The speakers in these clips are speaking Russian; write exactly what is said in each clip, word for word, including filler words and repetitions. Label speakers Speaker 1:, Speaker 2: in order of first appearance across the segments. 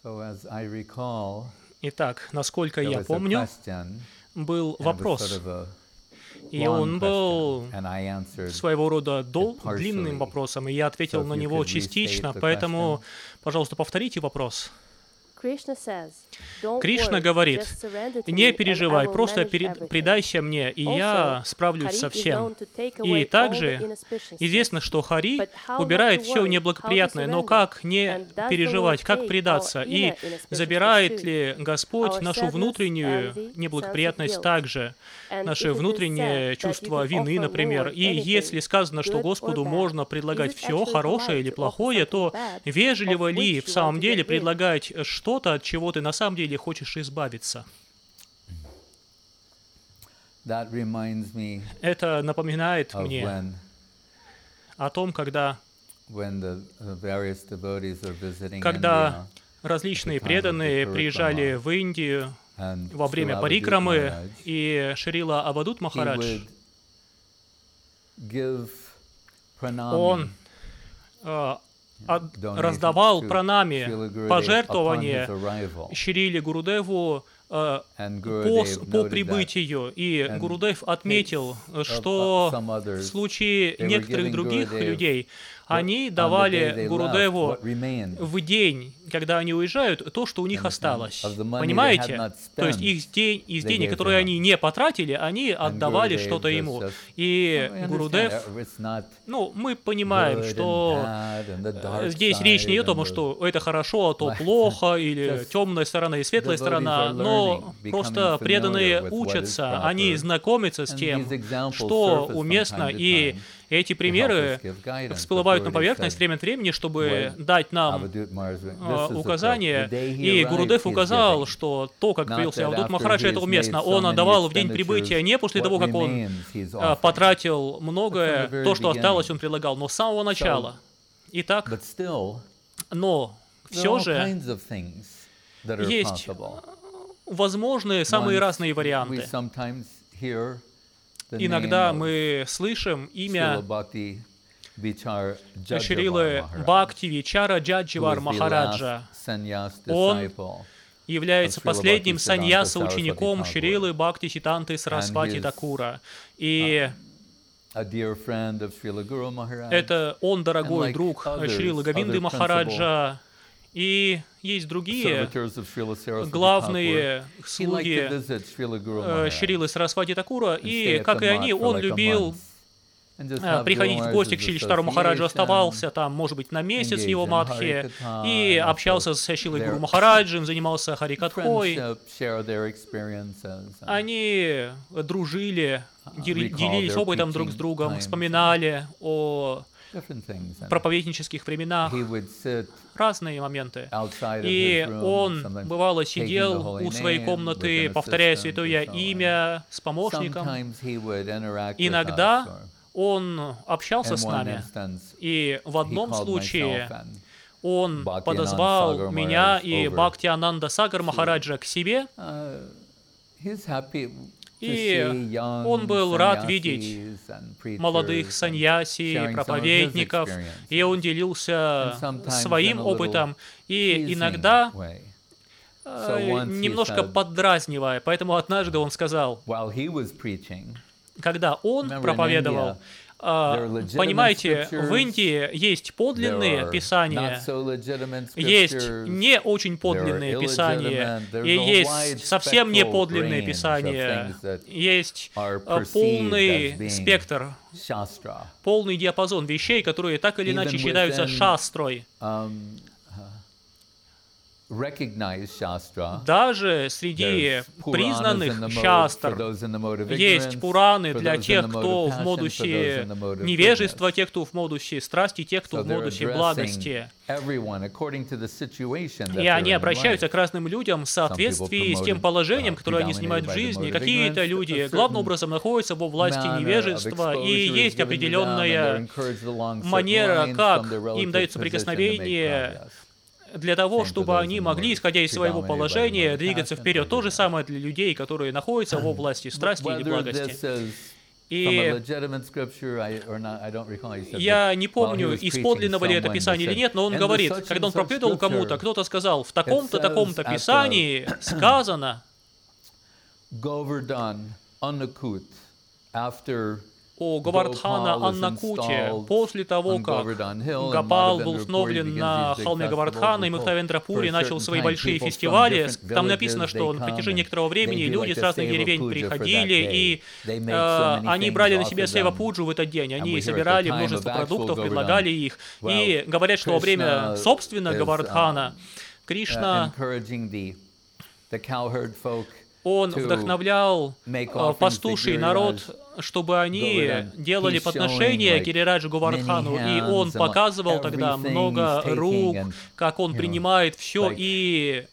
Speaker 1: Итак, насколько я помню, был вопрос, и он был своего рода дол- длинным вопросом, и я ответил на него частично, поэтому, пожалуйста, повторите вопрос. Кришна говорит: не переживай, просто перед, предайся мне, и я справлюсь со всем. И также известно, что Хари убирает все неблагоприятное, но как не переживать, как предаться? И забирает ли Господь нашу внутреннюю неблагоприятность также, наше внутреннее чувство вины, например? И если сказано, что Господу можно предлагать все, хорошее или плохое, то вежливо ли в самом деле предлагать что что-то, от чего ты на самом деле хочешь избавиться? Это напоминает мне о том, когда, когда различные преданные приезжали в Индию во время парикрамы, и Шрила Авадут Махарадж, он раздавал пранами, пожертвования Шриле Гурудеву э, по, по прибытию. И Гурудев отметил, что в случае некоторых других людей, они давали Гурудеву в день, когда они уезжают, то, что у них осталось. Понимаете? То есть их день, из денег, которые они не потратили, они отдавали что-то ему. И Гурудев, ну, мы понимаем, что здесь речь не идет о том, что это хорошо, а то плохо, или темная сторона и светлая сторона, но просто преданные учатся, они знакомятся с тем, что уместно, и эти примеры всплывают на поверхность время от времени, чтобы дать нам э, указания. И Гурудев указал, что то, как появился Авадут Махарадж, это уместно. Он отдавал в день прибытия не после того, как он э, потратил многое, то, что осталось, он предлагал, но с самого начала. Итак, но все же есть возможные самые разные варианты. Иногда мы слышим имя Шрилы Бхакти Вичара Джадживар Махараджа. Он является последним саньяса-учеником Шрилы Бхакти Сиддханты Сарасвати Такура. И это он дорогой друг Шрилы Говинды Махараджа. И есть другие главные слуги Шрилы Сарасвати Такура, и, как и они, он любил приходить в гости к Шриле Махараджу, оставался там, может быть, на месяц в его мадхе, и общался с Шрилой Гуру Махараджем, занимался харикатхой. Они дружили, делились опытом друг с другом, вспоминали о проповеднических временах, разные моменты. И он, бывало, сидел у своей комнаты, повторяя святое имя с помощником. Иногда он общался с нами, и в одном случае он подозвал меня и Бхактиананда Сагар Махараджа к себе, и он был рад видеть молодых саньяси, проповедников, и он делился своим опытом, и иногда немножко поддразнивая. Поэтому однажды он сказал, когда он проповедовал, понимаете, в Индии есть подлинные писания, есть не очень подлинные писания, и есть совсем не подлинные писания, есть полный спектр, полный диапазон вещей, которые так или иначе считаются шастрой. Даже среди признанных шастр есть Пураны для тех, кто в модусе невежества, тех, кто в модусе страсти, тех, кто в модусе благости. И они обращаются к разным людям в соответствии с тем положением, которое они занимают в жизни. Какие-то люди главным образом находятся во власти невежества, и есть определенная манера, как им дается прикосновение, для того, чтобы они могли, исходя из своего положения, двигаться вперед. То же самое для людей, которые находятся во власти страсти или благости. И я не помню, из подлинного ли это Писание или нет, но он говорит, когда он проповедовал кому-то, кто-то сказал, в таком-то, таком-то Писании сказано о Говардхана Аннакуте, после того, как Гопал был установлен на холме Говардхана, и Махавендрапури начал свои большие фестивали, там написано, что на протяжении некоторого времени люди с разных деревень приходили, и э, они брали на себя севапуджу в этот день, они собирали множество продуктов, предлагали их, и говорят, что во время, собственно, Говардхана Кришна Он вдохновлял пастуший народ, чтобы они делали подношения Гирираджу Говардхану, и он показывал тогда много рук, как он принимает все, и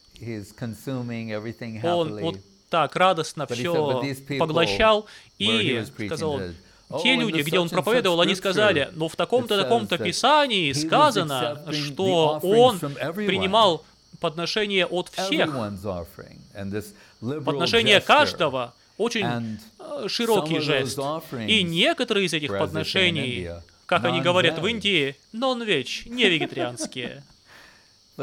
Speaker 1: он вот так радостно все поглощал, и сказал, те люди, где он проповедовал, они сказали, но в таком-то, таком-то Писании сказано, что он принимал подношение от всех, подношение каждого, очень широкий жест. И некоторые из этих подношений, как они говорят в Индии, non-veg, не вегетарианские. Но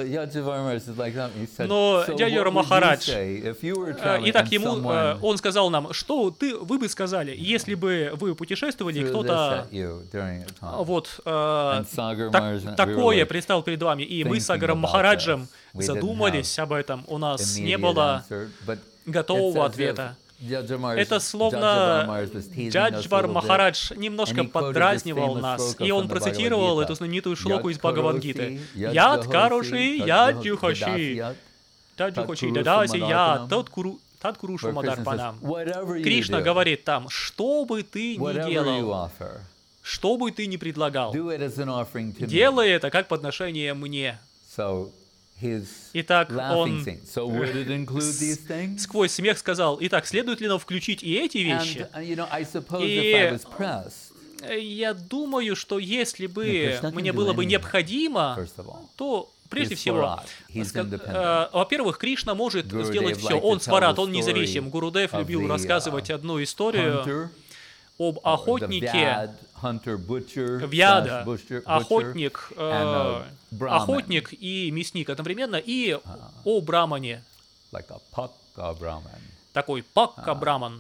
Speaker 1: дядя Махарадж, итак, ему, он сказал нам, что ты, вы бы сказали, если бы вы путешествовали, кто-то вот так, такое предстал перед вами, и мы с Агаром Махараджем задумались об этом, у нас не было готового ответа. Это словно Джаджвар Махарадж немножко поддразнивал нас, и он процитировал эту знаменитую шлоку из Бхагавад-гиты. «Яд каруши, яд джухаши, яд джухаши дадаси, яд тат курушу мадарпанам». Кришна говорит там, что бы ты ни делал, что бы ты ни предлагал, делай это как подношение мне. Итак, он сквозь смех сказал, итак, следует ли нам включить и эти вещи? И я думаю, что если бы мне было бы необходимо, то прежде всего, во-первых, Кришна может сделать все. Он сварат, он независим. Гурудев любил рассказывать одну историю об охотнике, Вьяда, охотник, э, охотник и мясник одновременно, и о брамане, такой пакка-браман.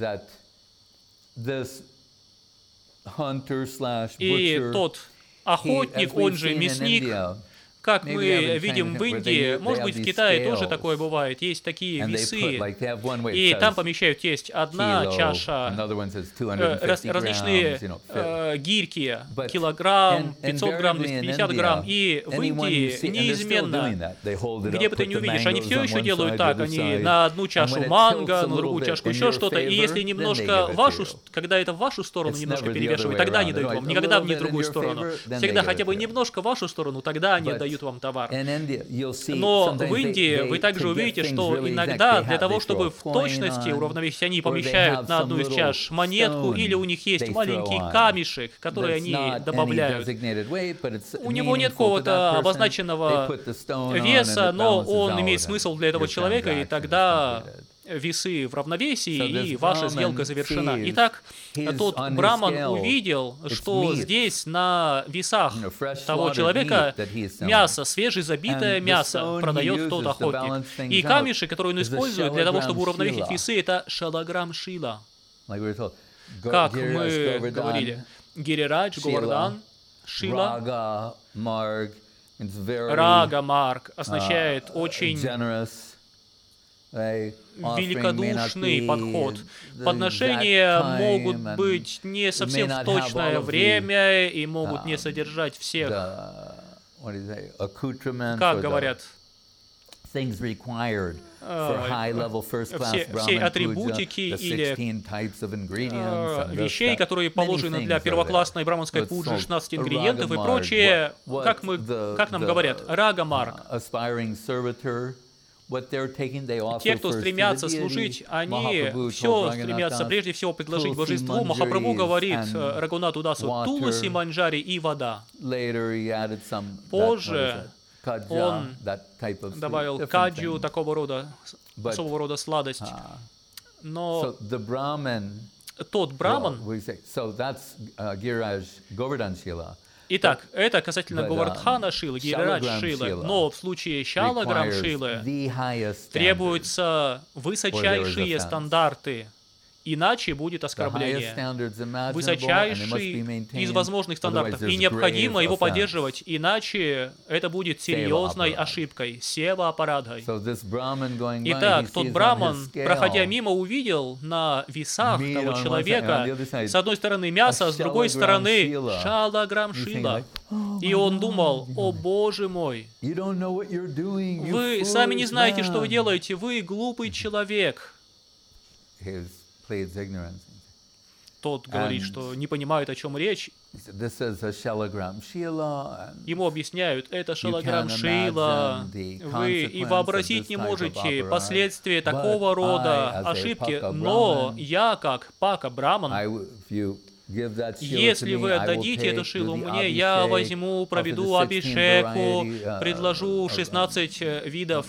Speaker 1: И тот охотник, он же мясник, как мы видим в Индии, может быть, в Китае тоже такое бывает, есть такие весы, и там помещают, есть одна чаша, э, раз, различные э, гирьки, килограмм, пятьсот грамм, двести пятьдесят грамм, и в Индии неизменно, где бы ты не увидишь, они все еще делают так, они на одну чашу манго, на другую чашку еще что-то, и если немножко вашу, когда это в вашу сторону немножко перевешивает, тогда они дают вам, никогда в не другую сторону, всегда хотя бы немножко в вашу сторону, тогда они дают вам товар. Но в Индии вы также увидите, что иногда для того, чтобы в точности уравновесить, они помещают на одну из чаш монетку, или у них есть маленький камешек, который они добавляют. У него нет какого-то обозначенного веса, но он имеет смысл для этого человека, и тогда весы в равновесии, и ваша сделка завершена. Итак, тот браман увидел, что здесь на весах того человека мясо, свежезабитое мясо продает тот охотник. И камешек, который он использует для того, чтобы уравновесить весы, это шалаграм шила. Как мы говорили, Гирирадж, Говардан, шила. Рага марг означает очень великодушный подход. Подношения могут быть не совсем в точное время и могут не содержать всех, как говорят, все, все атрибутики или вещей, которые положены для первоклассной браманской пуджи, шестнадцать ингредиентов и прочее, как, мы, как нам говорят, рага марг. Те, кто стремятся служить, они все стремятся прежде всего предложить божеству. Махапрабху говорит Рагунату Дасу, туласи, манджари и вода. Позже он добавил каджу, такого рода, особого рода сладость. Но тот браман... Итак, это касательно Говардхана Шилы, Гирирадж Шилы, но в случае Шалаграм Шилы требуются высочайшие стандарты, иначе будет оскорбление. Высочайший из возможных стандартов. И необходимо его поддерживать, иначе это будет серьезной ошибкой. Сева апарадхой. Итак, тот браман, проходя мимо, увидел на весах того человека с одной стороны мясо, с другой стороны шалаграм шила. И он думал: о боже мой, вы сами не знаете, что вы делаете, вы глупый человек. Тот говорит, что не понимает, о чем речь. Ему объясняют, это шалаграм шила. Вы и вообразить не можете последствия такого рода ошибки, но я, как пака браман, если вы отдадите эту шилу мне, я возьму, проведу абишеку, предложу шестнадцать видов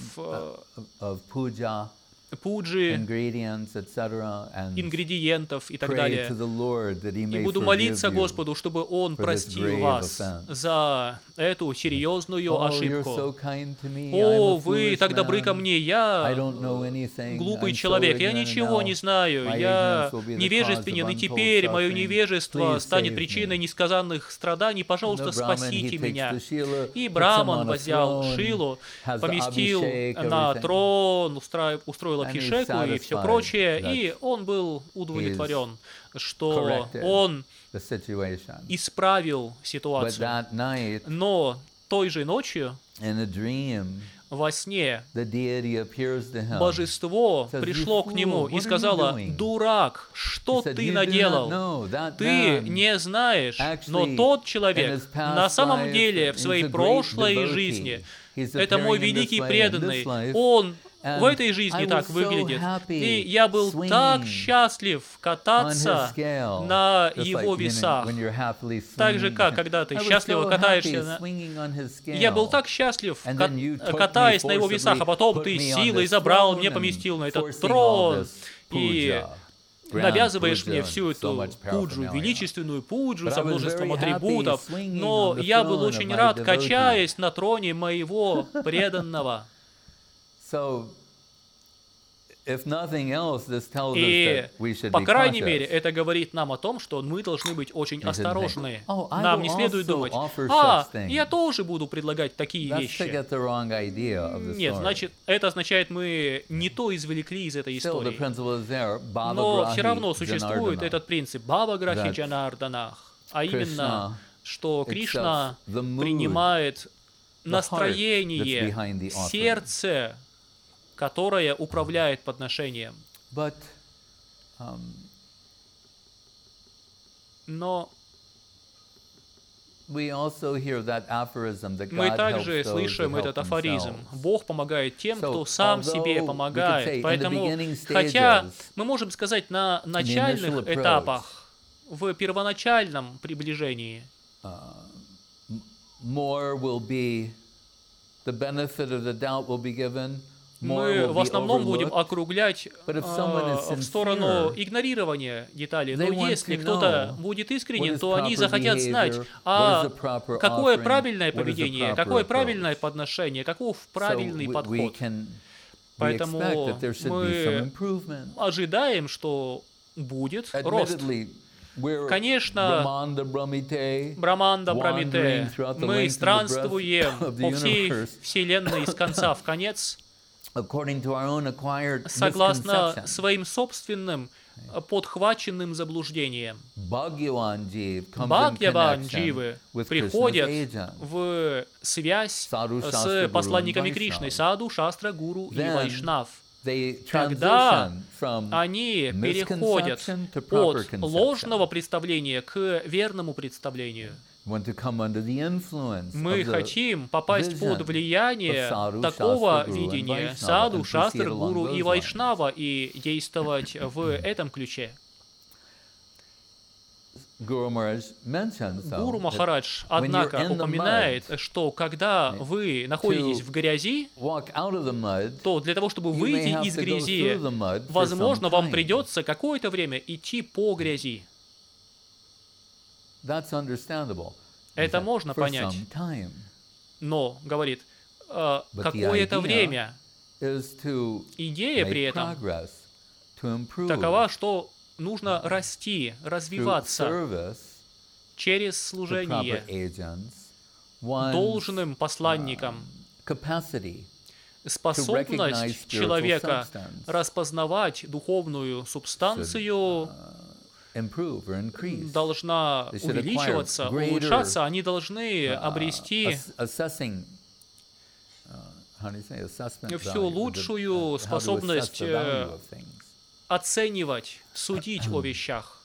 Speaker 1: пуджи, ингредиентов и так далее. И буду молиться Господу, чтобы Он простил вас за эту серьезную ошибку. О, вы так добры ко мне, я глупый человек, я ничего не знаю, я невежественен, и теперь мое невежество станет причиной несказанных страданий, пожалуйста, спасите меня. И браман взял шилу, поместил на трон, устроил абхишеку и все прочее, и он был удовлетворен, что он исправил ситуацию. Но той же ночью во сне божество пришло к нему и сказало: «Дурак, что ты наделал? Ты не знаешь, но тот человек на самом деле в своей прошлой жизни, это мой великий преданный, он в этой жизни так выглядит. И я был так счастлив кататься на его весах. Так же, как когда ты счастливо катаешься на... Я был так счастлив, катаясь на его весах, а потом ты силой забрал, мне поместил на этот трон. И навязываешь мне всю эту пуджу, величественную пуджу со множеством атрибутов. Но я был очень рад, качаясь на троне моего преданного. И, по крайней мере, это говорит нам о том, что мы должны быть очень осторожны. Нам не следует думать: «А, я тоже буду предлагать такие вещи». Нет, значит, это означает, мы не то извлекли из этой истории. Но все равно существует этот принцип Бхава-грахи Джанарданах, а именно, что Кришна принимает настроение, сердце, которое управляет подношением. But, um, Но we also hear that aphorism, that мы также слышим этот афоризм: Бог помогает тем, кто сам себе помогает. Поэтому, хотя мы можем сказать на начальных этапах, в первоначальном приближении, more will be, the benefit of the doubt will be given, мы в основном будем округлять э, в сторону игнорирования деталей. Но если кто-то будет искренен, то они захотят знать, а какое правильное поведение, какое правильное подношение, каков правильный подход. Поэтому мы ожидаем, что будет рост. Конечно, Браманда Брамите, мы странствуем по всей Вселенной с конца в конец, согласно своим собственным подхваченным заблуждениям. Бхагьяван дживы приходят в связь с посланниками Кришны, саду, шастра, гуру и вайшнав. Когда они переходят от ложного представления к верному представлению. Мы хотим попасть под влияние такого видения саду, шастр, гуру и вайшнава и действовать в этом ключе.
Speaker 2: Guru
Speaker 1: Махарадж, однако, упоминает, что когда вы находитесь в грязи, то для того, чтобы выйти из грязи, возможно, вам придется какое-то время идти по грязи. Это можно понять. Но, говорит, какое-то время. Идея при этом такова, что нужно расти, развиваться через служение должным посланникам. Способность человека распознавать духовную субстанцию должна увеличиваться, улучшаться, они должны обрести всю лучшую способность оценивать, судить о вещах.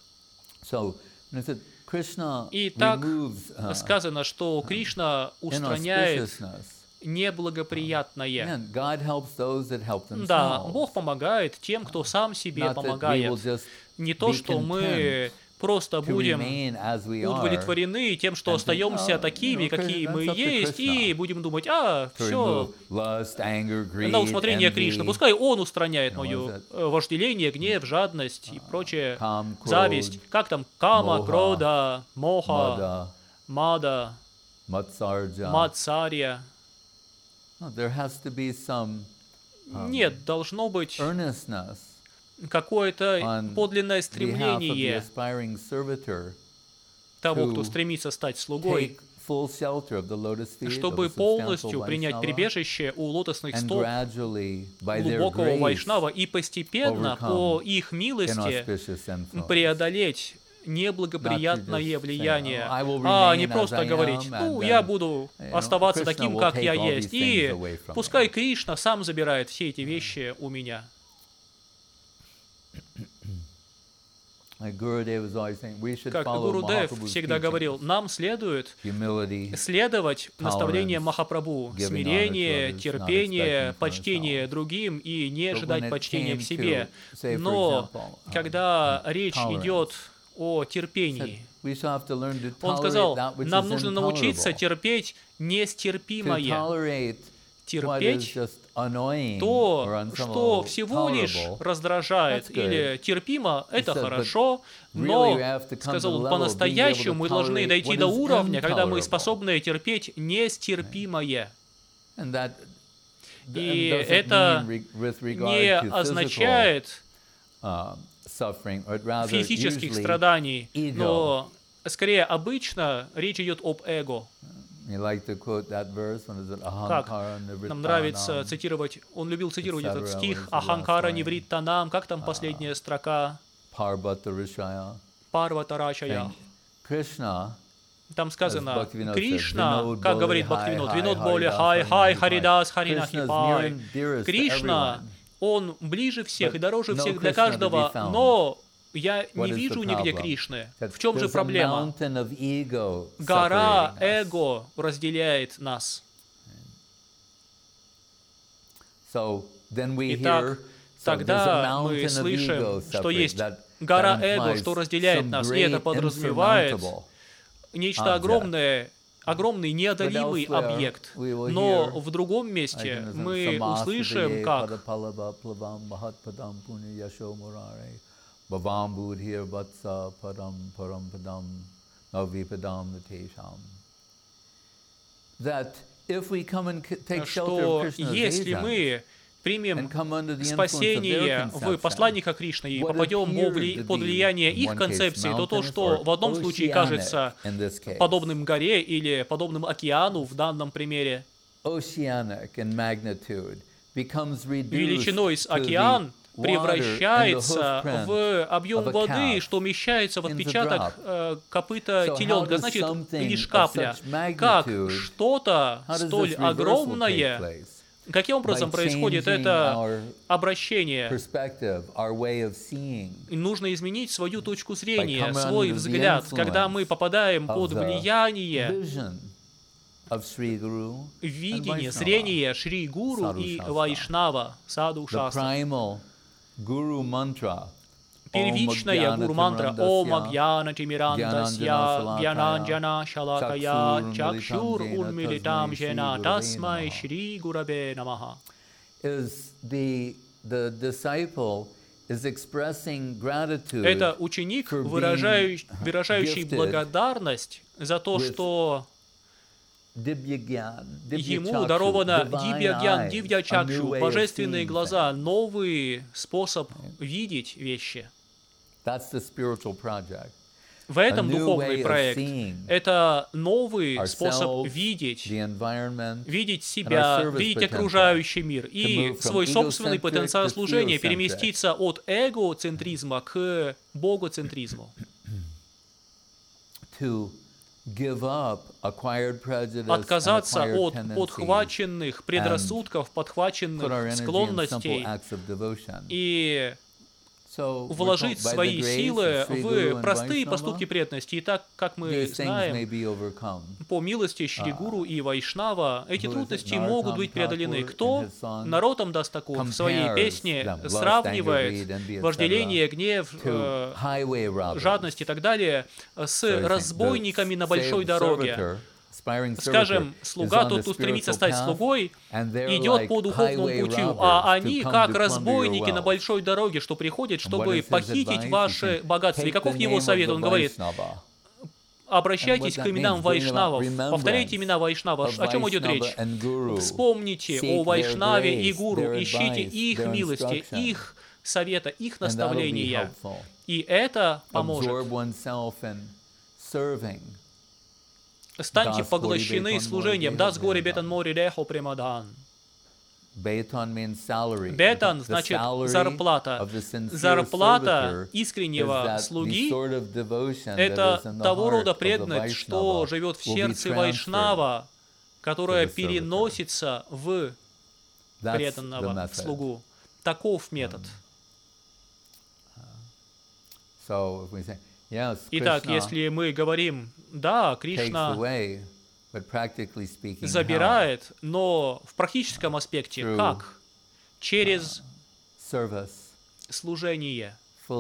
Speaker 1: И так сказано, что Кришна устраняет неблагоприятное. Да, Бог помогает тем, кто сам себе помогает. Не то, что мы просто будем удовлетворены тем, что остаемся такими, какие мы есть, и будем думать, а, все, на усмотрение Кришны. Пускай Он устраняет мое вожделение, гнев, жадность и прочее, зависть. Как там? Кама, крода, моха, мада, мацарья. Нет, должно быть какое-то подлинное стремление того, кто стремится стать слугой, чтобы полностью принять прибежище у лотосных стоп глубокого вайшнава и постепенно по их милости преодолеть неблагоприятное влияние, а не просто говорить, ну, я буду оставаться таким, как я есть, и пускай Кришна сам забирает все эти вещи у меня. Как Гурудев всегда говорил, нам следует следовать наставлениям Махапрабху, смирение, терпение, почтение другим и не ожидать почтения к себе. Но когда речь идет о терпении, он сказал, нам нужно научиться терпеть нестерпимое, терпеть то, что всего лишь раздражает или терпимо, это хорошо, но, сказал он, по-настоящему мы должны дойти до уровня, когда мы способны терпеть нестерпимое. И это не означает физических страданий, но скорее обычно речь идет об эго. Как нам нравится цитировать, он любил цитировать этот стих «Аханкара нивриттанам», как там последняя строка? Парватарачая. Там сказано, Кришна, как говорит Бхактивинод, Винод более хай-хай, Харидас, Харинахи-пай. Кришна, он ближе всех и дороже всех для каждого, но я не вижу нигде Кришны. В чем же проблема? Гора эго разделяет нас. Итак, тогда мы слышим, что есть гора эго, что разделяет нас, и это подразумевает нечто огромное, огромный неодолимый объект. Но в другом месте мы услышим, как Bhavambudhir vatsa padam param padam navipadam natesham. Что если мы примем спасение в посланника Кришны и попадем под влияние их концепции, то то, что в одном случае кажется подобным горе или подобным океану в данном примере, величиной с океан, превращается в объем воды, что умещается в отпечаток э, копыта теленка, значит, лишь капля. Как что-то столь огромное, каким образом происходит это обращение? Нужно изменить свою точку зрения, свой взгляд, когда мы попадаем под влияние видение, зрение Шри Гуру и Вайшнава, Саду Шастра. первичная гуру-мантра Ом Агьяна Тимирандасья Гьянанджана Шалакая Чакшур Урмилитам Жена Тасмай Шри Гурабе Намаха. Это ученик, выражающий, выражающий благодарность за то, что ему даровано дивья-гьян, дивья-чакшу, божественные глаза, новый способ видеть вещи. В этом духовный проект. Это новый способ видеть, видеть себя, видеть окружающий мир и свой собственный потенциал служения переместиться от эгоцентризма к богоцентризму. Отказаться от подхваченных предрассудков, подхваченных склонностей и вложить свои силы в простые поступки преданности. И так, как мы знаем, по милости Шри Гуру и Вайшнава, эти трудности могут быть преодолены. Кто? Наротам Дас Такур в своей песне сравнивает вожделение, гнев, жадность и так далее с разбойниками на большой дороге. Скажем, слуга, тот, кто стремится стать слугой, идет по духовному путю, а они как разбойники на большой дороге, что приходят, чтобы похитить ваше богатство. И каков его совет? Он говорит: обращайтесь к именам Вайшнавов, повторяйте имена Вайшнавов. О чем идет речь? Вспомните о Вайшнаве и Гуру, ищите их милости, их совета, их наставления. И это поможет. Станьте поглощены служением. Дас гори бетан мори рехо премадан. Бетан значит зарплата. Зарплата искреннего слуги — это того рода преданность, что живет в сердце Вайшнава, которая переносится в преданного слугу. Таков метод. Итак, если мы говорим, да, Кришна забирает, но в практическом аспекте как? Через служение,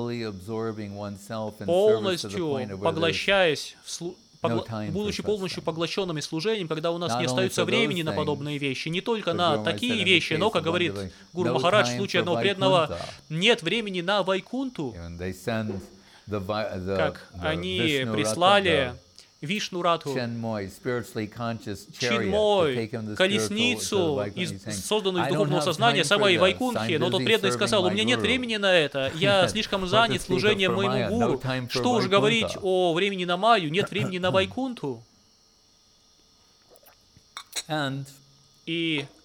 Speaker 1: полностью поглощаясь, в слу... Погла... будучи полностью поглощенными служением, когда у нас не остается времени на подобные вещи, не только на такие вещи, но, как говорит Гуру Махарадж в случае одного преданного, нет времени на Вайкунту. Как они прислали Вишну-радху, Чинмой, колесницу, из, созданную из духовного сознания, самой Вайкунтхи, но тот преданный сказал: у меня нет времени на это, я слишком занят служением моему гуру, что уж говорить о времени на Майю, нет времени на Вайкунтху. И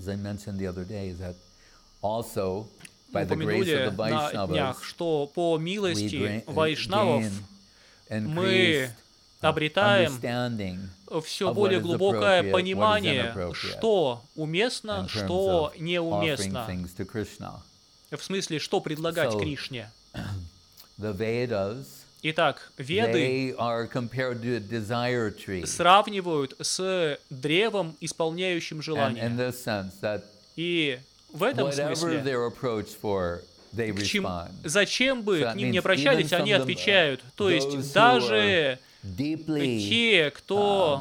Speaker 1: упомянули на днях, что по милости вайшнавов мы обретаем все более глубокое понимание, что уместно, что неуместно. В смысле, что предлагать Кришне. Итак, Веды сравнивают с древом, исполняющим желания. И в этом смысле, к чим, зачем бы к ним не обращались, они отвечают. То есть даже те, кто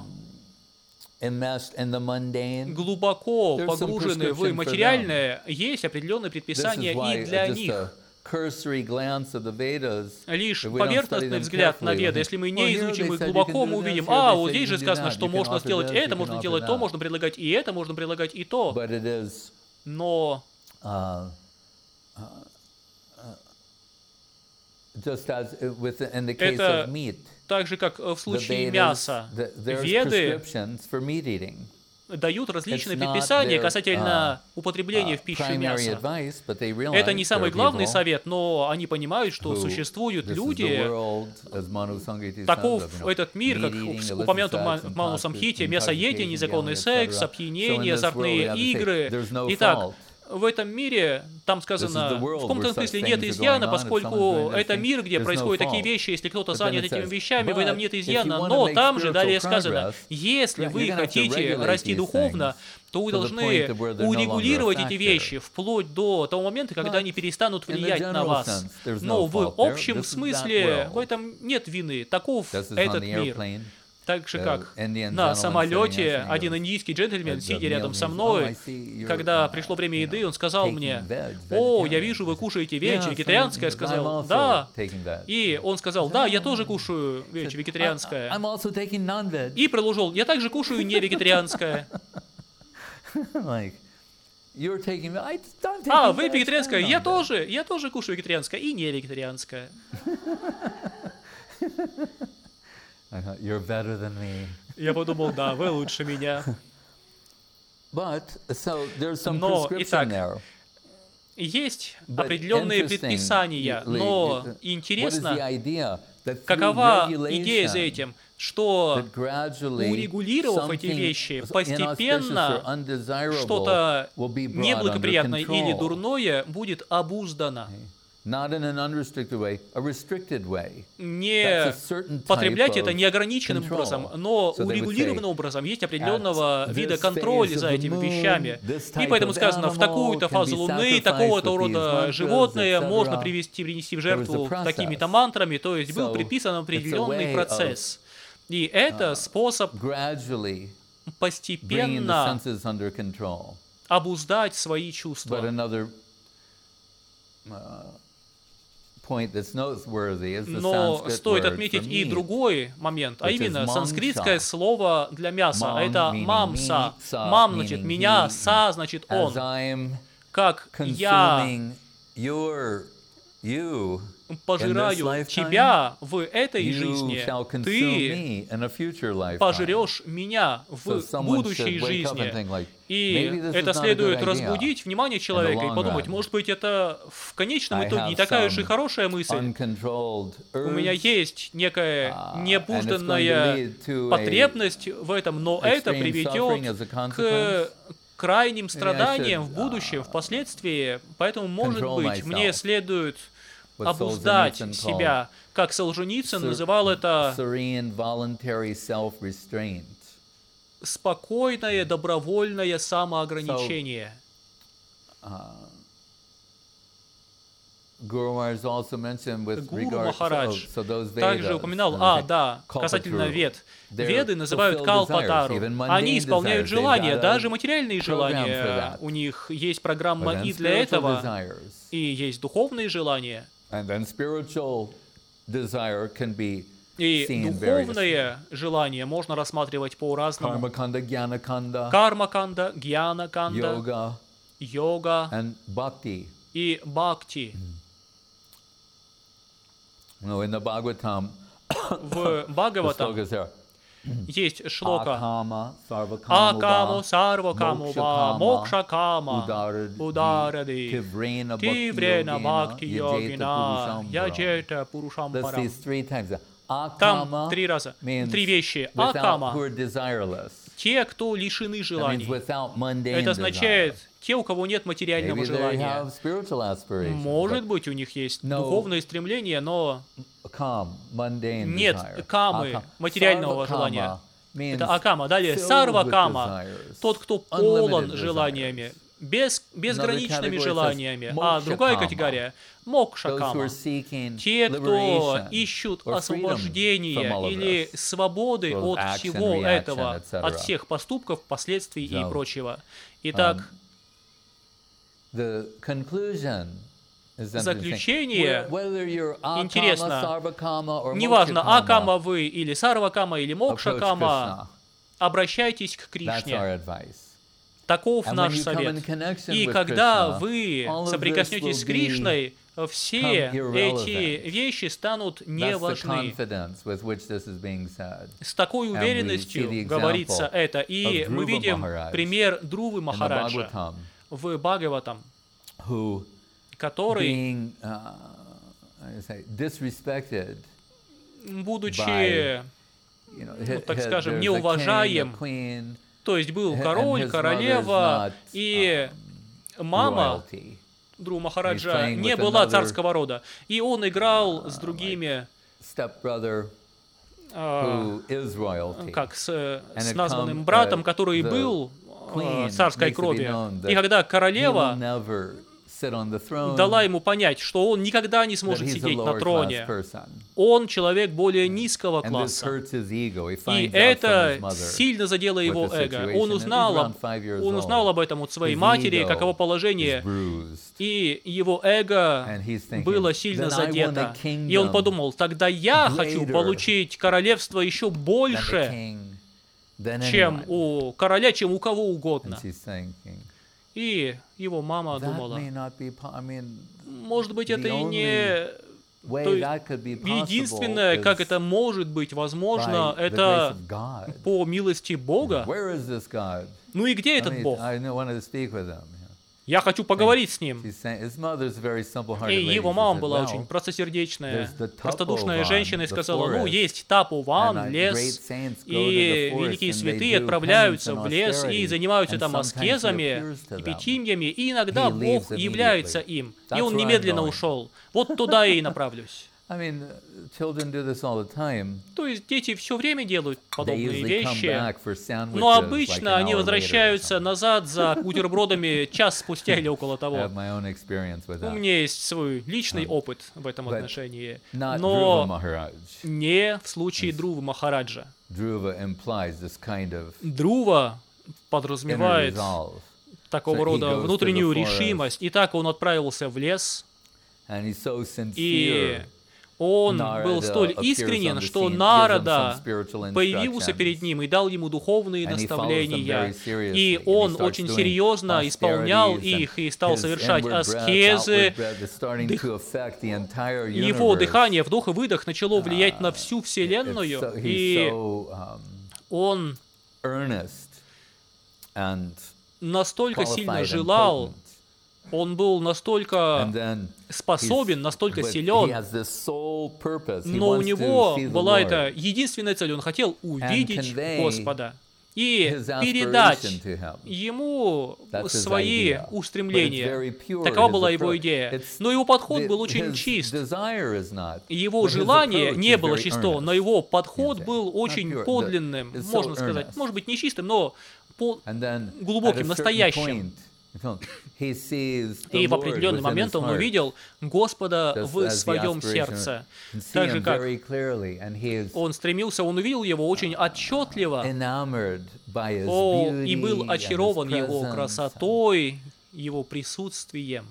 Speaker 1: глубоко погружены в материальное, есть определенные предписания и для них. Лишь поверхностный взгляд на Веды, если мы не изучим их глубоко, мы увидим: а, вот здесь же сказано, что можно сделать это, можно делать то, можно предлагать и это, можно предлагать и то. Но uh, uh, это так же, как в случае мяса. Веды дают различные предписания касательно употребления в пищу мяса. Это не самый главный совет, но они понимают, что существуют люди, таков этот мир, как упомянуто в Ману Самхите, мясоедение, незаконный секс, опьянение, азартные игры. Итак, в этом мире, там сказано, в каком-то смысле нет изъяна, поскольку это мир, где происходят такие вещи, если кто-то занят этими вещами, в этом нет изъяна, но там же далее сказано: если вы хотите расти духовно, то вы должны урегулировать эти вещи вплоть до того момента, когда они перестанут влиять на вас. Но в общем смысле в этом нет вины. Таков этот мир. Так же, как на самолете один индийский джентльмен, сидя рядом со мной, когда пришло время еды, он сказал мне: «О, я вижу, вы кушаете вечи, вегетарианское». Я сказал: «Да». И он сказал: «Да, я тоже кушаю вечи, вегетарианское». И продолжил: «Я также кушаю не вегетарианское». А, вы вегетарианское? Я тоже, я тоже кушаю вегетарианское и не вегетарианское.
Speaker 2: You're better than me.
Speaker 1: Я подумал: да, вы лучше меня.
Speaker 2: But, so there's some
Speaker 1: Но,
Speaker 2: prescription
Speaker 1: итак,
Speaker 2: there.
Speaker 1: Есть определенные предписания, но интересно, какова идея за этим, что урегулировав эти вещи, постепенно что-то неблагоприятное или дурное будет обуздано. Не потреблять это неограниченным образом, но урегулированным образом. Есть определенного вида контроль за этими вещами. И поэтому сказано, в такую-то фазу Луны, такого-то рода животное можно привести, принести в жертву такими-то мантрами, то есть был приписан определенный процесс. И это способ постепенно обуздать свои чувства. Но стоит отметить и другой момент, а именно санскритское слово для мяса. Это мамса. Мам значит меня, са значит он. Как я пожираю тебя в этой жизни, ты пожрешь меня в будущей жизни. И это следует разбудить внимание человека и подумать, может быть, это в конечном итоге не такая уж и хорошая мысль. У меня есть некая необузданная потребность в этом, но это приведет к крайним страданиям в будущем, впоследствии. Поэтому, может быть, мне следует обуздать себя, как Солженицын называл это спокойное, добровольное самоограничение.
Speaker 2: Гуру
Speaker 1: Махарадж также упоминал, а, да, касательно вед. Веды называют калпатару. Они исполняют желания, даже материальные желания. У них есть программа и для этого, и есть духовные желания. И духовное желание можно рассматривать по-разному. Карма-канда, гьяна-канда, йога и бхакти. В Бхагаватам есть шлока «Акаму сарвакаму ва мокшакама ударади тиврена бхакти йогина яджета пурушампарам». Там три раза, три вещи. Акама — те, кто лишены желаний. Это означает те, у кого нет материального желания. Может быть, у них есть духовные стремления, но нет камы, материального желания. Это акама. Далее сарва-кама — тот, кто полон желаниями, без, безграничными желаниями. А другая категория — мокша-кама. Те, кто ищут освобождения или свободы от всего этого, от всех поступков, последствий и прочего. Итак, заключение интересно. Неважно, акама вы или сарвакама или мокша-кама, обращайтесь к Кришне. Таков наш совет. И когда вы соприкоснетесь с Кришной, все эти вещи станут неважны. С такой уверенностью говорится это. И мы видим пример Друвы Махараджа в Бхагаватам, который, будучи, ну, так скажем, неуважаем, то есть был король, королева, и мама Друва Махараджа не была царского рода. И он играл с другими, э, как с, с названным братом, который был э, царской крови. И когда королева дала ему понять, что он никогда не сможет сидеть на троне, он человек более низкого класса. И это сильно задело его эго. Он узнал, об, он узнал об этом от своей матери, каково положение, и его эго было сильно задето. И он подумал, тогда я хочу получить королевство еще больше, чем у короля, чем у кого угодно. И его мама думала, может быть, это и не... То единственное, как это может быть возможно, это по милости Бога. Ну и где этот Бог? Я хочу поговорить с ним. И его мама была очень простосердечная, простодушная женщина и сказала, ну, есть Тапуван, лес, и великие святые отправляются в лес и занимаются там аскезами и питьями, и иногда Бог является им. И он немедленно ушел. Вот туда я и направлюсь.
Speaker 2: I mean, children do this all the time.
Speaker 1: То есть дети все время делают подобные вещи, но обычно like они возвращаются назад за бутербродами час спустя или около того. У меня есть свой личный um, опыт в этом отношении, но не в случае Друва Махараджа.
Speaker 2: Kind of
Speaker 1: Друва подразумевает такого so рода внутреннюю решимость, и так он отправился в лес,
Speaker 2: so
Speaker 1: и он был столь искренен, что Нарада появился перед ним и дал ему духовные наставления. И он очень серьезно исполнял их и стал совершать аскезы. Его дыхание, вдох и выдох, начало влиять на всю Вселенную. И он настолько сильно желал, он был настолько способен, настолько силен, но у него была эта единственная цель. Он хотел увидеть Господа и передать ему свои устремления. Такова была его идея. Но его подход был очень чист. Его желание не было чисто, но его подход был очень подлинным, можно сказать. Может быть, не чистым, но глубоким, настоящим. И в определенный момент он увидел Господа в своем сердце. Так же, как он стремился, он увидел его очень отчетливо. О, и был очарован его красотой, его присутствием.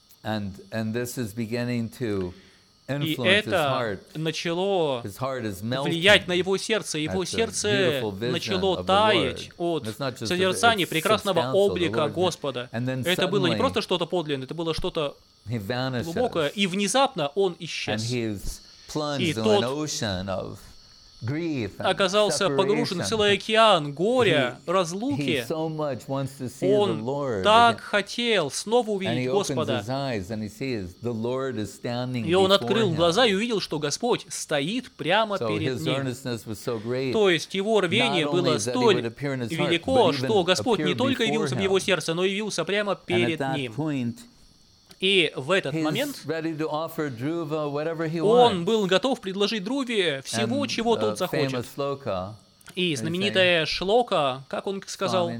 Speaker 1: И это начало влиять на его сердце. Его сердце начало таять от созерцания прекрасного облика Господа. Это было не просто что-то подлинное, это было что-то глубокое. И внезапно он исчез. И тот оказался погружен в целый океан горя, разлуки. Он так хотел снова увидеть Господа. И он открыл глаза и увидел, что Господь стоит прямо перед ним. То есть его рвение было столь велико, что Господь не только явился в его сердце, но явился прямо перед ним. И в этот момент он был готов предложить Друве всего, чего тот захочет. И знаменитая шлока, как он сказал,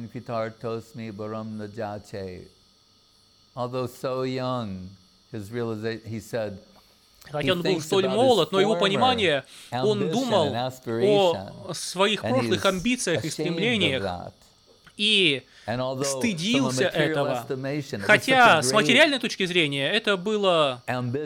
Speaker 1: хотя он был столь молод, но его понимание, он думал о своих прошлых амбициях и стремлениях, и стыдился этого. Хотя с материальной точки зрения это было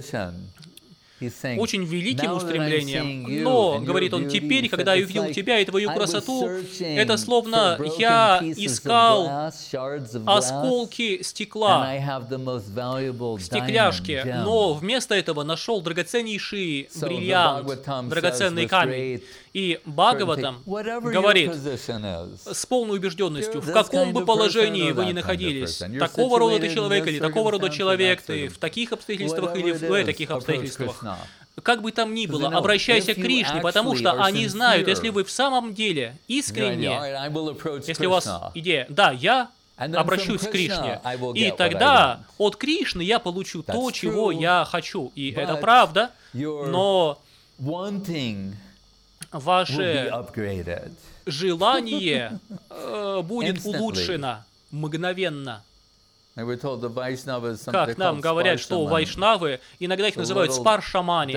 Speaker 1: очень великим устремлением. Но, говорит он, теперь, когда я увидел тебя и твою красоту, это словно я искал осколки стекла, стекляшки, но вместо этого нашел драгоценнейший бриллиант, драгоценный камень. И Бхагаватам говорит с полной убежденностью, в каком бы положении вы ни находились, такого рода ты человек или такого рода человек, ты в таких обстоятельствах или в таких обстоятельствах, как бы там ни было, обращайся к Кришне, потому что они знают, если вы в самом деле искренне, если у вас идея, да, я обращусь к Кришне, и тогда от Кришны я получу то, чего я хочу. И это правда, но ваше желание э, будет улучшено мгновенно. Как нам говорят, что вайшнавы, иногда их называют спаршамани.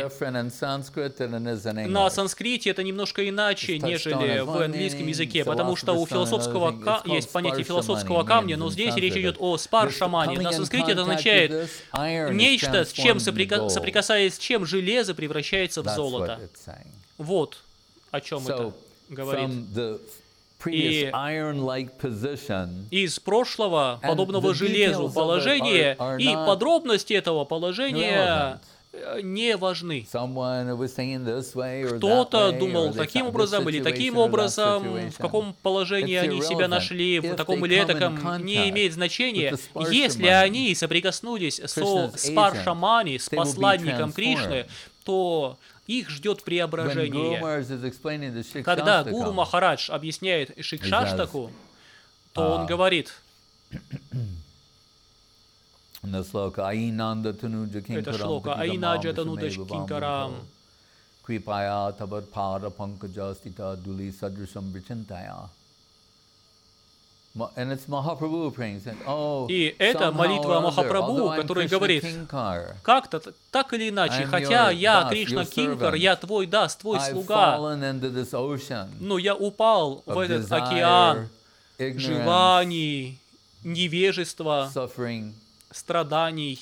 Speaker 1: На санскрите это немножко иначе, нежели в английском языке, потому что у философского ка... есть понятие философского камня, но здесь речь идет о спаршамани. На санскрите это означает нечто, с чем соприка... соприкасаясь с чем железо превращается в золото. Вот о чем это говорит. И из прошлого подобного железу положения и подробности этого положения не важны. Кто-то думал таким образом или таким образом, в каком положении они себя нашли, в таком или этаком, не имеет значения. Если они соприкоснулись со спаршамани, с посланником Кришны, то их ждет преображение. Когда Гуру Махарадж объясняет Шикшаштаку, то он говорит, это шлока «Аинаджа танудаш кинкарам». И это молитва Махапрабху, который говорит, как-то так или иначе, хотя я Кришна Кинкар, я твой даст, твой слуга, но я упал в этот океан желаний, невежества, страданий.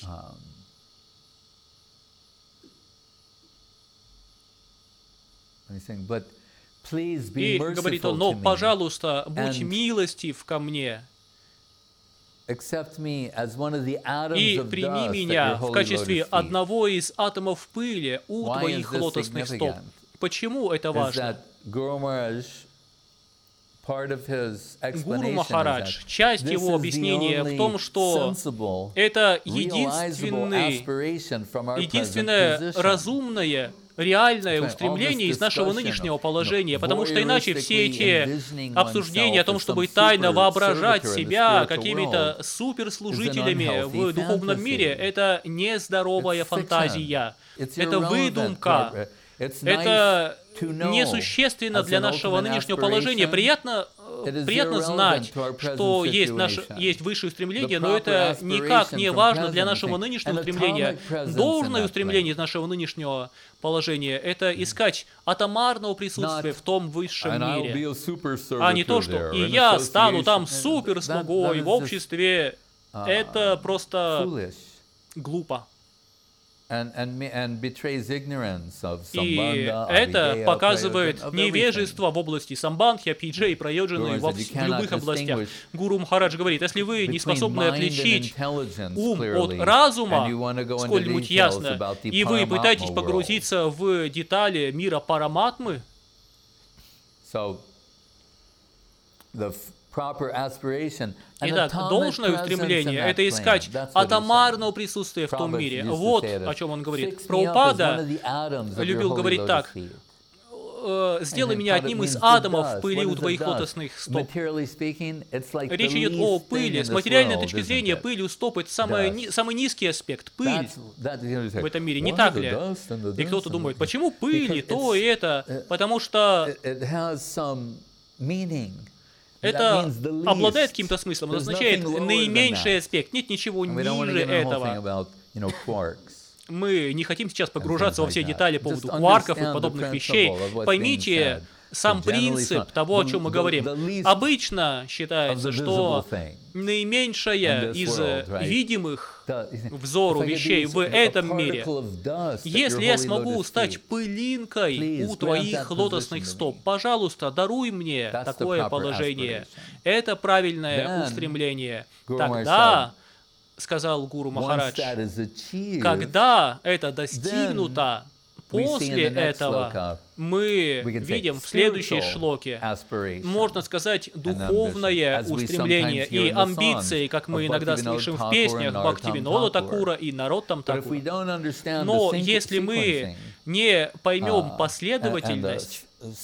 Speaker 1: И говорит он, но, пожалуйста, будь милостив ко мне и прими меня в качестве одного из атомов пыли у твоих лотосных стоп. Почему это важно? Гуру Махарадж, часть его объяснения в том, что это единственный, единственное разумное, реальное устремление из нашего нынешнего положения, потому что иначе все эти обсуждения о том, чтобы тайно воображать себя какими-то суперслужителями в духовном мире, это нездоровая фантазия, это выдумка, это несущественно для нашего нынешнего положения. Приятно, приятно знать, что есть, наше, есть высшее устремление, но это никак не важно для нашего нынешнего устремления. Должное устремление из нашего нынешнего положения — это искать атомарного присутствия в том высшем мире, а не то, что «и я стану там суперслугой в обществе». Это просто глупо. И это показывает невежество в области самбандхи, апиджей, прайоджаны в любых областях. Гуру Махарадж говорит, если вы не способны отличить ум от разума, сколь-нибудь ясно, и вы пытаетесь погрузиться в детали мира Параматмы, итак, должное устремление — это искать атомарного присутствия в том мире. Вот о чем он говорит. Прабхупада любил говорить так: «Сделай меня одним из атомов пыли у твоих лотосных стоп». Речь идет о пыли. С материальной точки зрения, пыль у стоп — это самый, самый низкий аспект. Пыль в этом мире, не так ли? И кто-то думает, почему пыль и то, и это? Потому что это обладает каким-то смыслом, это означает наименьший аспект, нет ничего ниже этого. Мы не хотим сейчас погружаться во все детали по поводу кварков и подобных вещей. Поймите сам принцип того, о чем мы говорим. Обычно считается, что наименьшая из видимых взору вещей в этом мире, если я смогу стать пылинкой у твоих лотосных стоп, пожалуйста, даруй мне такое положение. Это правильное устремление. Тогда, сказал Гуру Махарадж, когда это достигнуто, после этого мы видим в следующей шлоке, можно сказать, духовное устремление и амбиции, как мы иногда слышим в песнях Бхактивинода Такура и Нароттам Такура. Но если мы не поймем последовательность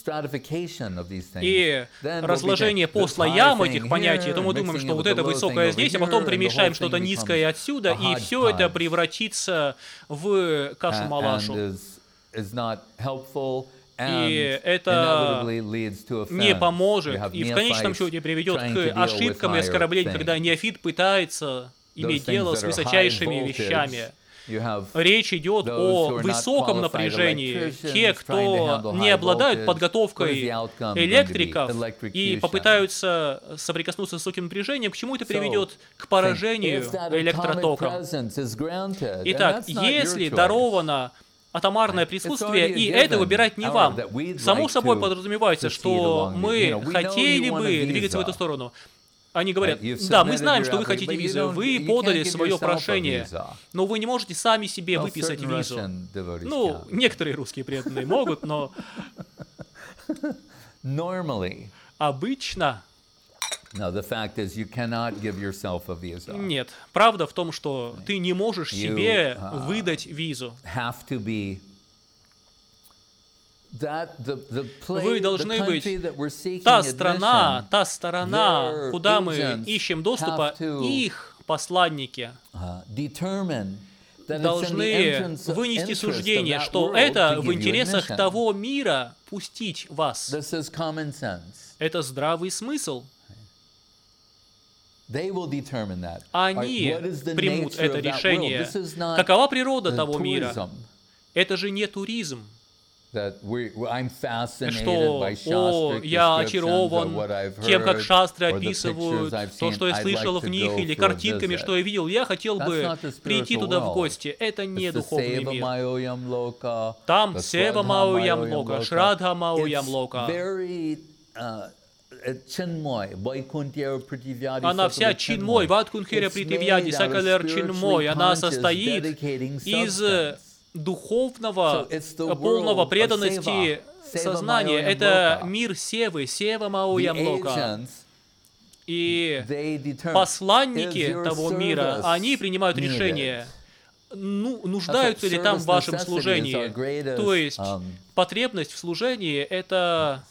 Speaker 1: и разложение по слоям этих понятий, то мы думаем, что вот это высокое здесь, а потом примешаем что-то низкое отсюда, и все это превратится в кашу-малашу. И это не поможет, и в конечном счете приведет к ошибкам и оскорблениям, когда неофит пытается иметь дело с высочайшими вещами. Речь идет о высоком напряжении. Те, кто не обладают подготовкой электриков и попытаются соприкоснуться с высоким напряжением, к чему это приведет? К поражению электротоком. Итак, если даровано атомарное присутствие, и это выбирать не вам. Само собой подразумевается, что мы хотели бы двигаться в эту сторону. Они говорят, да, мы знаем, что вы хотите визу, вы подали свое прошение, но вы не можете сами себе выписать визу. Ну, некоторые русские преданные могут, но обычно нет. Правда в том, что ты не можешь себе выдать визу. Вы должны быть, та страна, та сторона, куда мы ищем доступа, их посланники должны вынести суждение, что это в интересах того мира пустить вас. Это здравый смысл. Они примут это решение. Какова природа того мира? Это же не туризм. Что, о, я очарован тем, как шастры описывают то, что я слышал в них, или картинками, что я видел. Я хотел бы прийти туда в гости. Это не духовный мир. Там Сева Мау Ямлока, Шрадха Мау Ямлока. Она вся чинмой, Ваткунхера Притивьяди, Сакалер чинмой. Она состоит из духовного, полного преданности сознания. Это мир Севы, Сева Мау Ямлока. И посланники того мира, они принимают решение, ну, нуждаются ли там в вашем служении. То есть потребность в служении — это...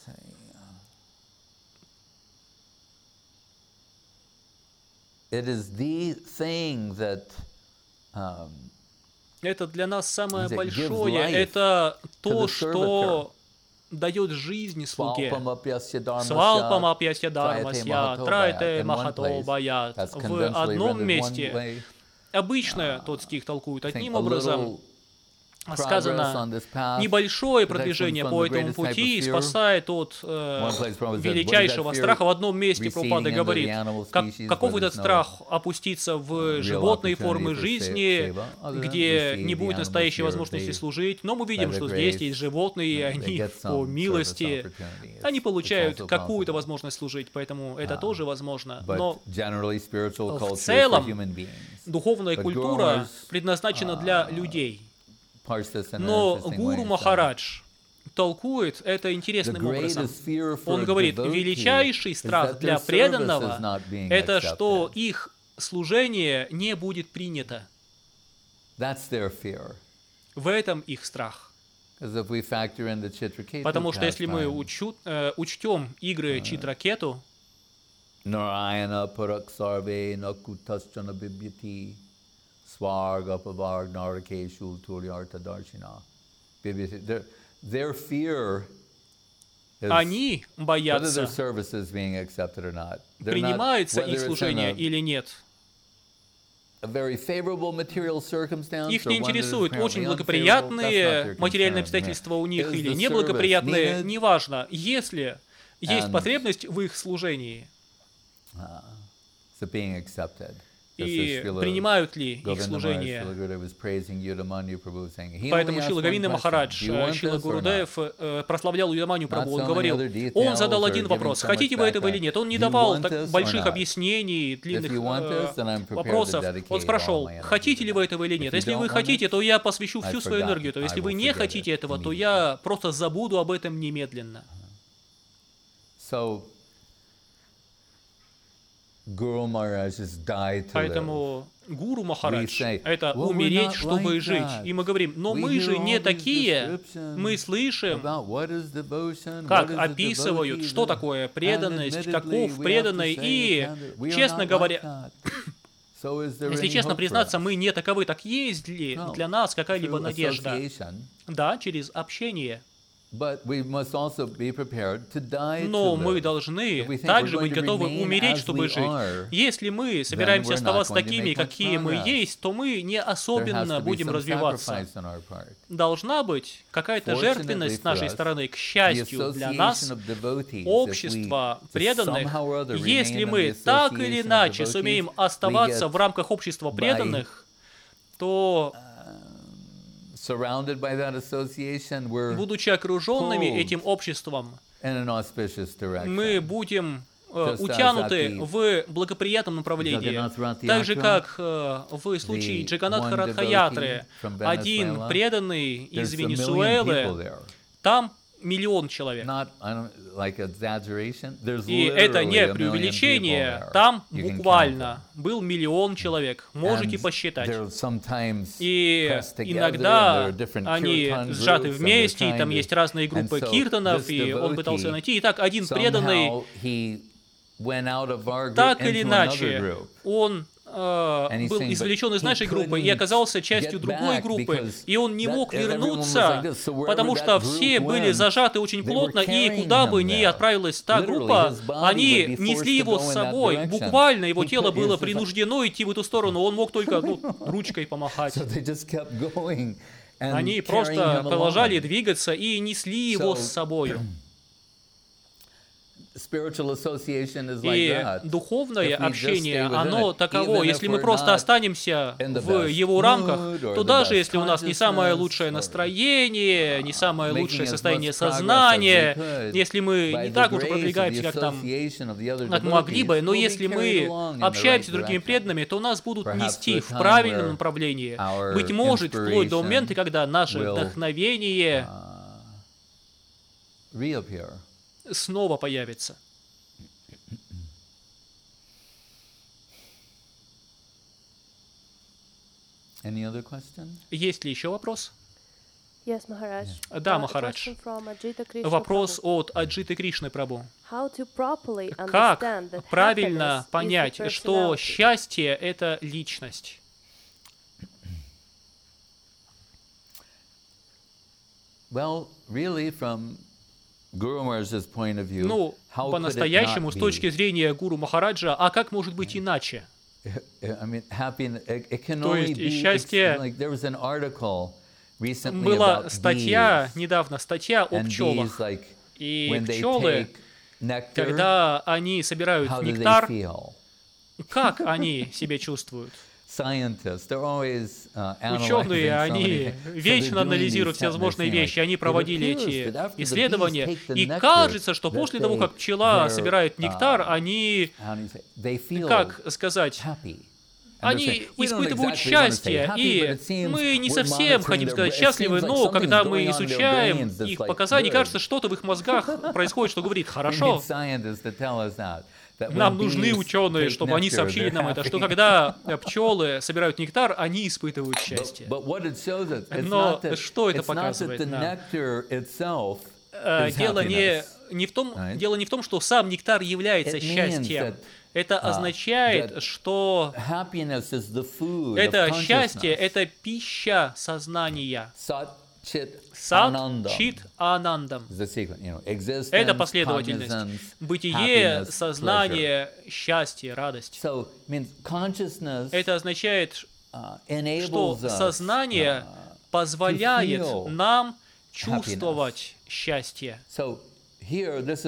Speaker 1: Это для нас самое большое. Это то, что дает жизнь слуге. Свалпам апьясья дармасья, трайте махато баят. В одном месте, обычно тот стих толкуют одним образом, сказано, небольшое продвижение по этому пути спасает от э, величайшего страха. В одном месте Прабхупада говорит, как, каков этот страх опуститься в животные формы жизни, где не будет настоящей возможности служить. Но мы видим, что здесь есть животные, и они по милости, они получают какую-то возможность служить, поэтому это тоже возможно. Но в целом духовная культура предназначена для людей. Но Гуру Махарадж толкует это интересным образом. Он говорит, величайший страх для преданного — это что их служение не будет принято. В этом их страх. Потому что если мы учу, э, учтем игры Читракету, они боятся, принимается их служение или нет. Их не интересует, очень благоприятные материальные обстоятельства у них или неблагоприятные, неважно, если есть потребность в их служении. И принимают ли их служение. Поэтому Шрила Говинда Махарадж, Шрила Гурудев прославлял Юдаманью Прабху. Он говорил, он задал один вопрос, хотите вы этого или нет. Он не давал так больших объяснений, длинных э, вопросов. Он спрашивал, хотите ли вы этого или нет. Если вы хотите, то я посвящу всю свою энергию. То если вы не хотите этого, то я просто забуду об этом немедленно. Поэтому Гуру Махарадж — это умереть, чтобы жить. И мы говорим, но мы же не такие. Мы слышим, как описывают, что такое преданность, каков преданный. И, честно говоря, если честно признаться, мы не таковы. Так есть ли для нас какая-либо надежда? Да, через общение. Но мы должны также быть готовы умереть, чтобы жить. Если мы собираемся оставаться такими, какие мы есть, то мы не особенно будем развиваться. Должна быть какая-то жертвенность с нашей стороны. К счастью для нас, общество преданных, если мы так или иначе сумеем оставаться в рамках общества преданных, то, будучи окруженными этим обществом, мы будем э, утянуты в благоприятном направлении. Так же, как э, в случае Джаганнатха Радха-ятры, один преданный из Венесуэлы, там миллион человек. И это не преувеличение, там буквально был миллион человек, можете посчитать. И иногда они сжаты вместе, и там есть разные группы киртанов, и он пытался найти. И так один преданный, так или иначе, он Uh, был извлечен из нашей группы и оказался частью другой группы, и он не мог вернуться, потому что все были зажаты очень плотно, и куда бы ни отправилась та группа, они несли его с собой, буквально его тело было принуждено идти в эту сторону, он мог только ну, ручкой помахать. Они просто продолжали двигаться и несли его с собой. И духовное общение, оно таково. Если мы просто останемся в его рамках, то даже если у нас не самое лучшее настроение, не самое лучшее состояние сознания, если мы не так уж продвигаемся, как там, как могли бы, но если мы общаемся с другими преданными, то нас будут нести в правильном направлении. Быть может, вплоть до момента, когда наше вдохновение снова появится. Есть ли еще вопрос?
Speaker 3: Yes, Maharaj.
Speaker 1: Да, Махарадж. Вопрос от Аджиты Кришны Прабху. Как правильно понять, что счастье — это личность?
Speaker 2: Well, really, from
Speaker 1: Ну, по-настоящему, с точки зрения Гуру Махараджа, а как может быть иначе? То есть счастье... Была статья, недавно статья о пчелах. И пчелы, когда они собирают нектар, как они себя чувствуют? Ученые, они вечно анализируют все возможные вещи, они проводили эти исследования, и кажется, что после того, как пчела собирает нектар, они, как сказать, они испытывают счастье, и мы не совсем хотим сказать счастливы, но когда мы изучаем их показания, кажется, что-то в их мозгах происходит, что говорит «хорошо». Нам нужны ученые, чтобы они сообщили нам это, что когда пчелы собирают нектар, они испытывают счастье. Но что это показывает нам? Дело не, не в том, дело не в том, что сам нектар является счастьем. Это означает, что это счастье, это пища сознания. Сат, чит, анандам. Это последовательность. Бытие, сознание, счастье, радость. Это означает, что сознание позволяет нам чувствовать счастье. И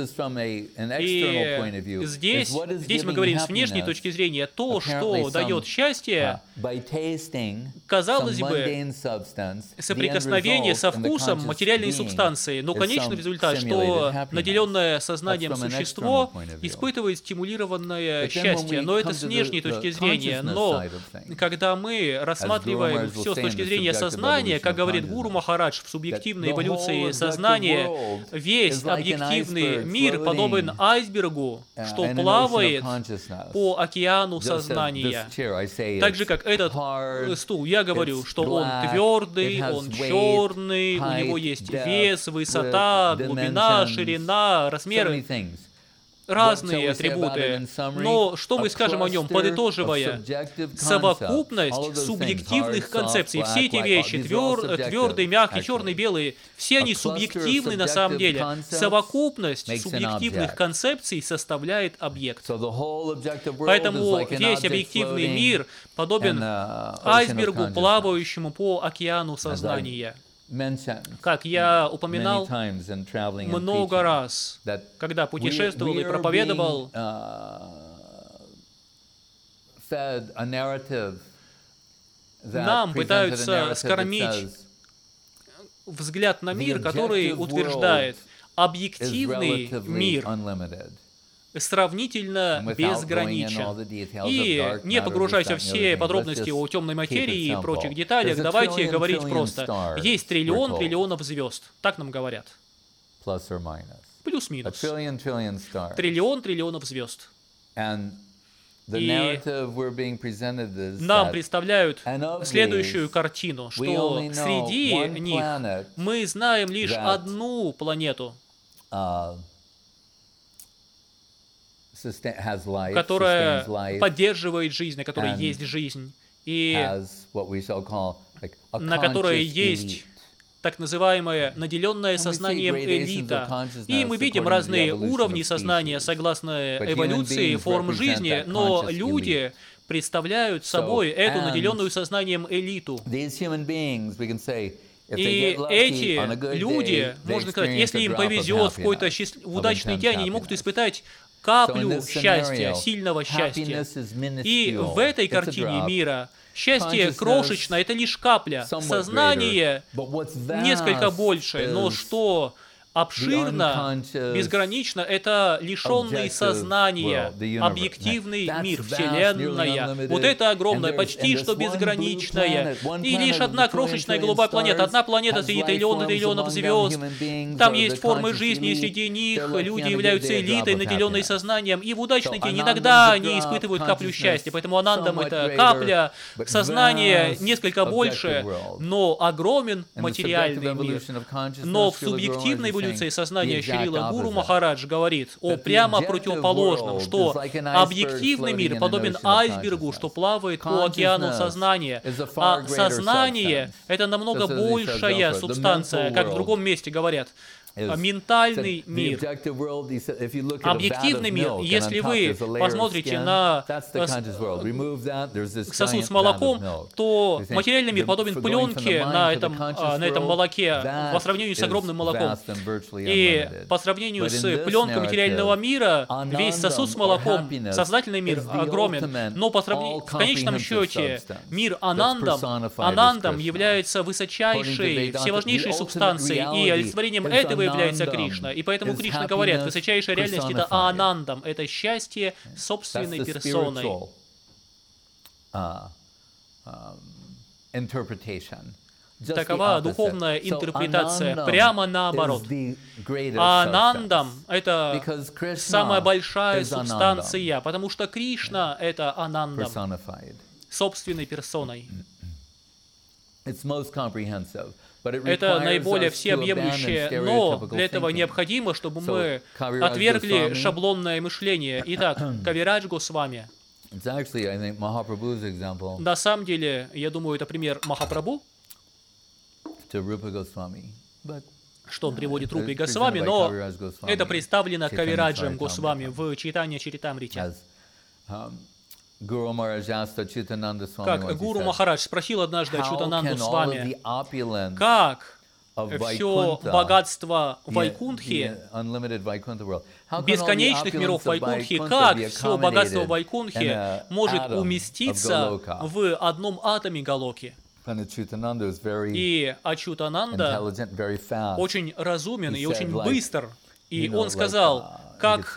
Speaker 1: здесь, здесь мы говорим с внешней точки зрения, то, что дает счастье, казалось бы, соприкосновение со вкусом материальной субстанции, но конечный результат, что наделенное сознанием существо испытывает стимулированное счастье, но это с внешней точки зрения. Но когда мы рассматриваем все с точки зрения сознания, как говорит Гуру Махарадж в субъективной эволюции сознания, весь объективный мир подобен айсбергу, что плавает по океану сознания. Так же, как этот стул, я говорю, что он твердый, он черный, у него есть вес, высота, глубина, ширина, размеры. разные атрибуты, но что мы скажем о нем, подытоживая? Совокупность субъективных концепций. Все эти вещи, твер, твердый, мягкий, черный, белый, все они субъективны на самом деле. Совокупность субъективных концепций составляет объект. Поэтому весь объективный мир подобен айсбергу, плавающему по океану сознания. Как я упоминал много раз, когда путешествовал и проповедовал, нам пытаются скормить взгляд на мир, который утверждает объективный мир сравнительно безграничен. И не погружаясь во все подробности о темной материи и прочих деталях, давайте говорить просто. Есть триллион триллионов звезд. Так нам говорят. Плюс-минус. Триллион триллионов звезд. И нам представляют следующую картину, что среди них мы знаем лишь одну планету, которая поддерживает жизнь, на которой есть жизнь, и на которой есть так называемое наделенное сознанием элита. И мы видим разные уровни сознания согласно эволюции форм жизни, но люди представляют собой эту наделенную сознанием элиту. И эти люди, можно сказать, если им повезет в какой-то счаст... в удачный день, они могут испытать каплю счастья, сильного счастья. И в этой картине мира счастье крошечно, это лишь капля. Сознание несколько больше, но что обширно, безгранично, это лишенный сознания, объективный мир, Вселенная. Вот это огромное, почти что безграничное. И лишь одна крошечная голубая планета. Одна планета среди триллионов триллионов звезд. Там есть формы жизни, и среди них люди являются элитой, наделенной сознанием. И в удачный день иногда они испытывают каплю счастья. Поэтому анандам — это капля, сознание несколько больше, но огромен материальный мир. Но в субъективной эволюции сознания Шрила Гуру Махарадж говорит о прямо противоположном, что объективный мир подобен айсбергу, что плавает по океану сознания, а сознание — это намного большая субстанция, как в другом месте говорят. Ментальный мир, объективный мир. Если вы посмотрите на сосуд с молоком, то материальный мир подобен пленке на этом, на этом молоке по сравнению с огромным молоком. И по сравнению с пленкой материального мира, весь сосуд с молоком, сознательный мир огромен. Но по сравнению, в конечном счете мир анандам, анандам является высочайшей, всеважнейшей субстанцией, и олицетворением этого является Кришна. И поэтому Кришна говорит, высочайшая реальность — это анандам, это счастье собственной персоной. Такова духовная интерпретация, прямо наоборот. Анандам — это самая большая субстанция, потому что Кришна — это анандам, собственной персоной. Это наиболее всеобъемлющее, но для этого необходимо, чтобы мы отвергли шаблонное мышление. Итак, Кавирадж Госвами. На самом деле, я думаю, это пример Махапрабху, что он приводит Рупи Госвами, но это представлено Кавираджем Госвами в Чайтанья Чаритамрите. Как Гуру Махарадж спросил однажды Ачютананду Свами, как все богатство Вайкунтхи, бесконечных миров Вайкунтхи, как все богатство Вайкунтхи может уместиться в одном атоме Галоки. И Ачютананда очень разумен и очень быстр, и он сказал, как...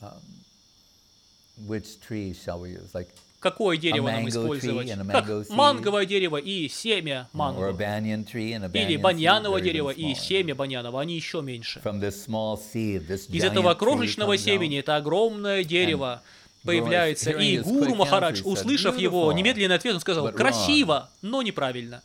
Speaker 1: Какое дерево нам использовать? Как манговое дерево и семя манго. Или баньяновое дерево и семя баньянова, они еще меньше. Из этого крошечного семени это огромное дерево появляется. И Гуру Махарадж, услышав его немедленный ответ, он сказал: красиво, но неправильно.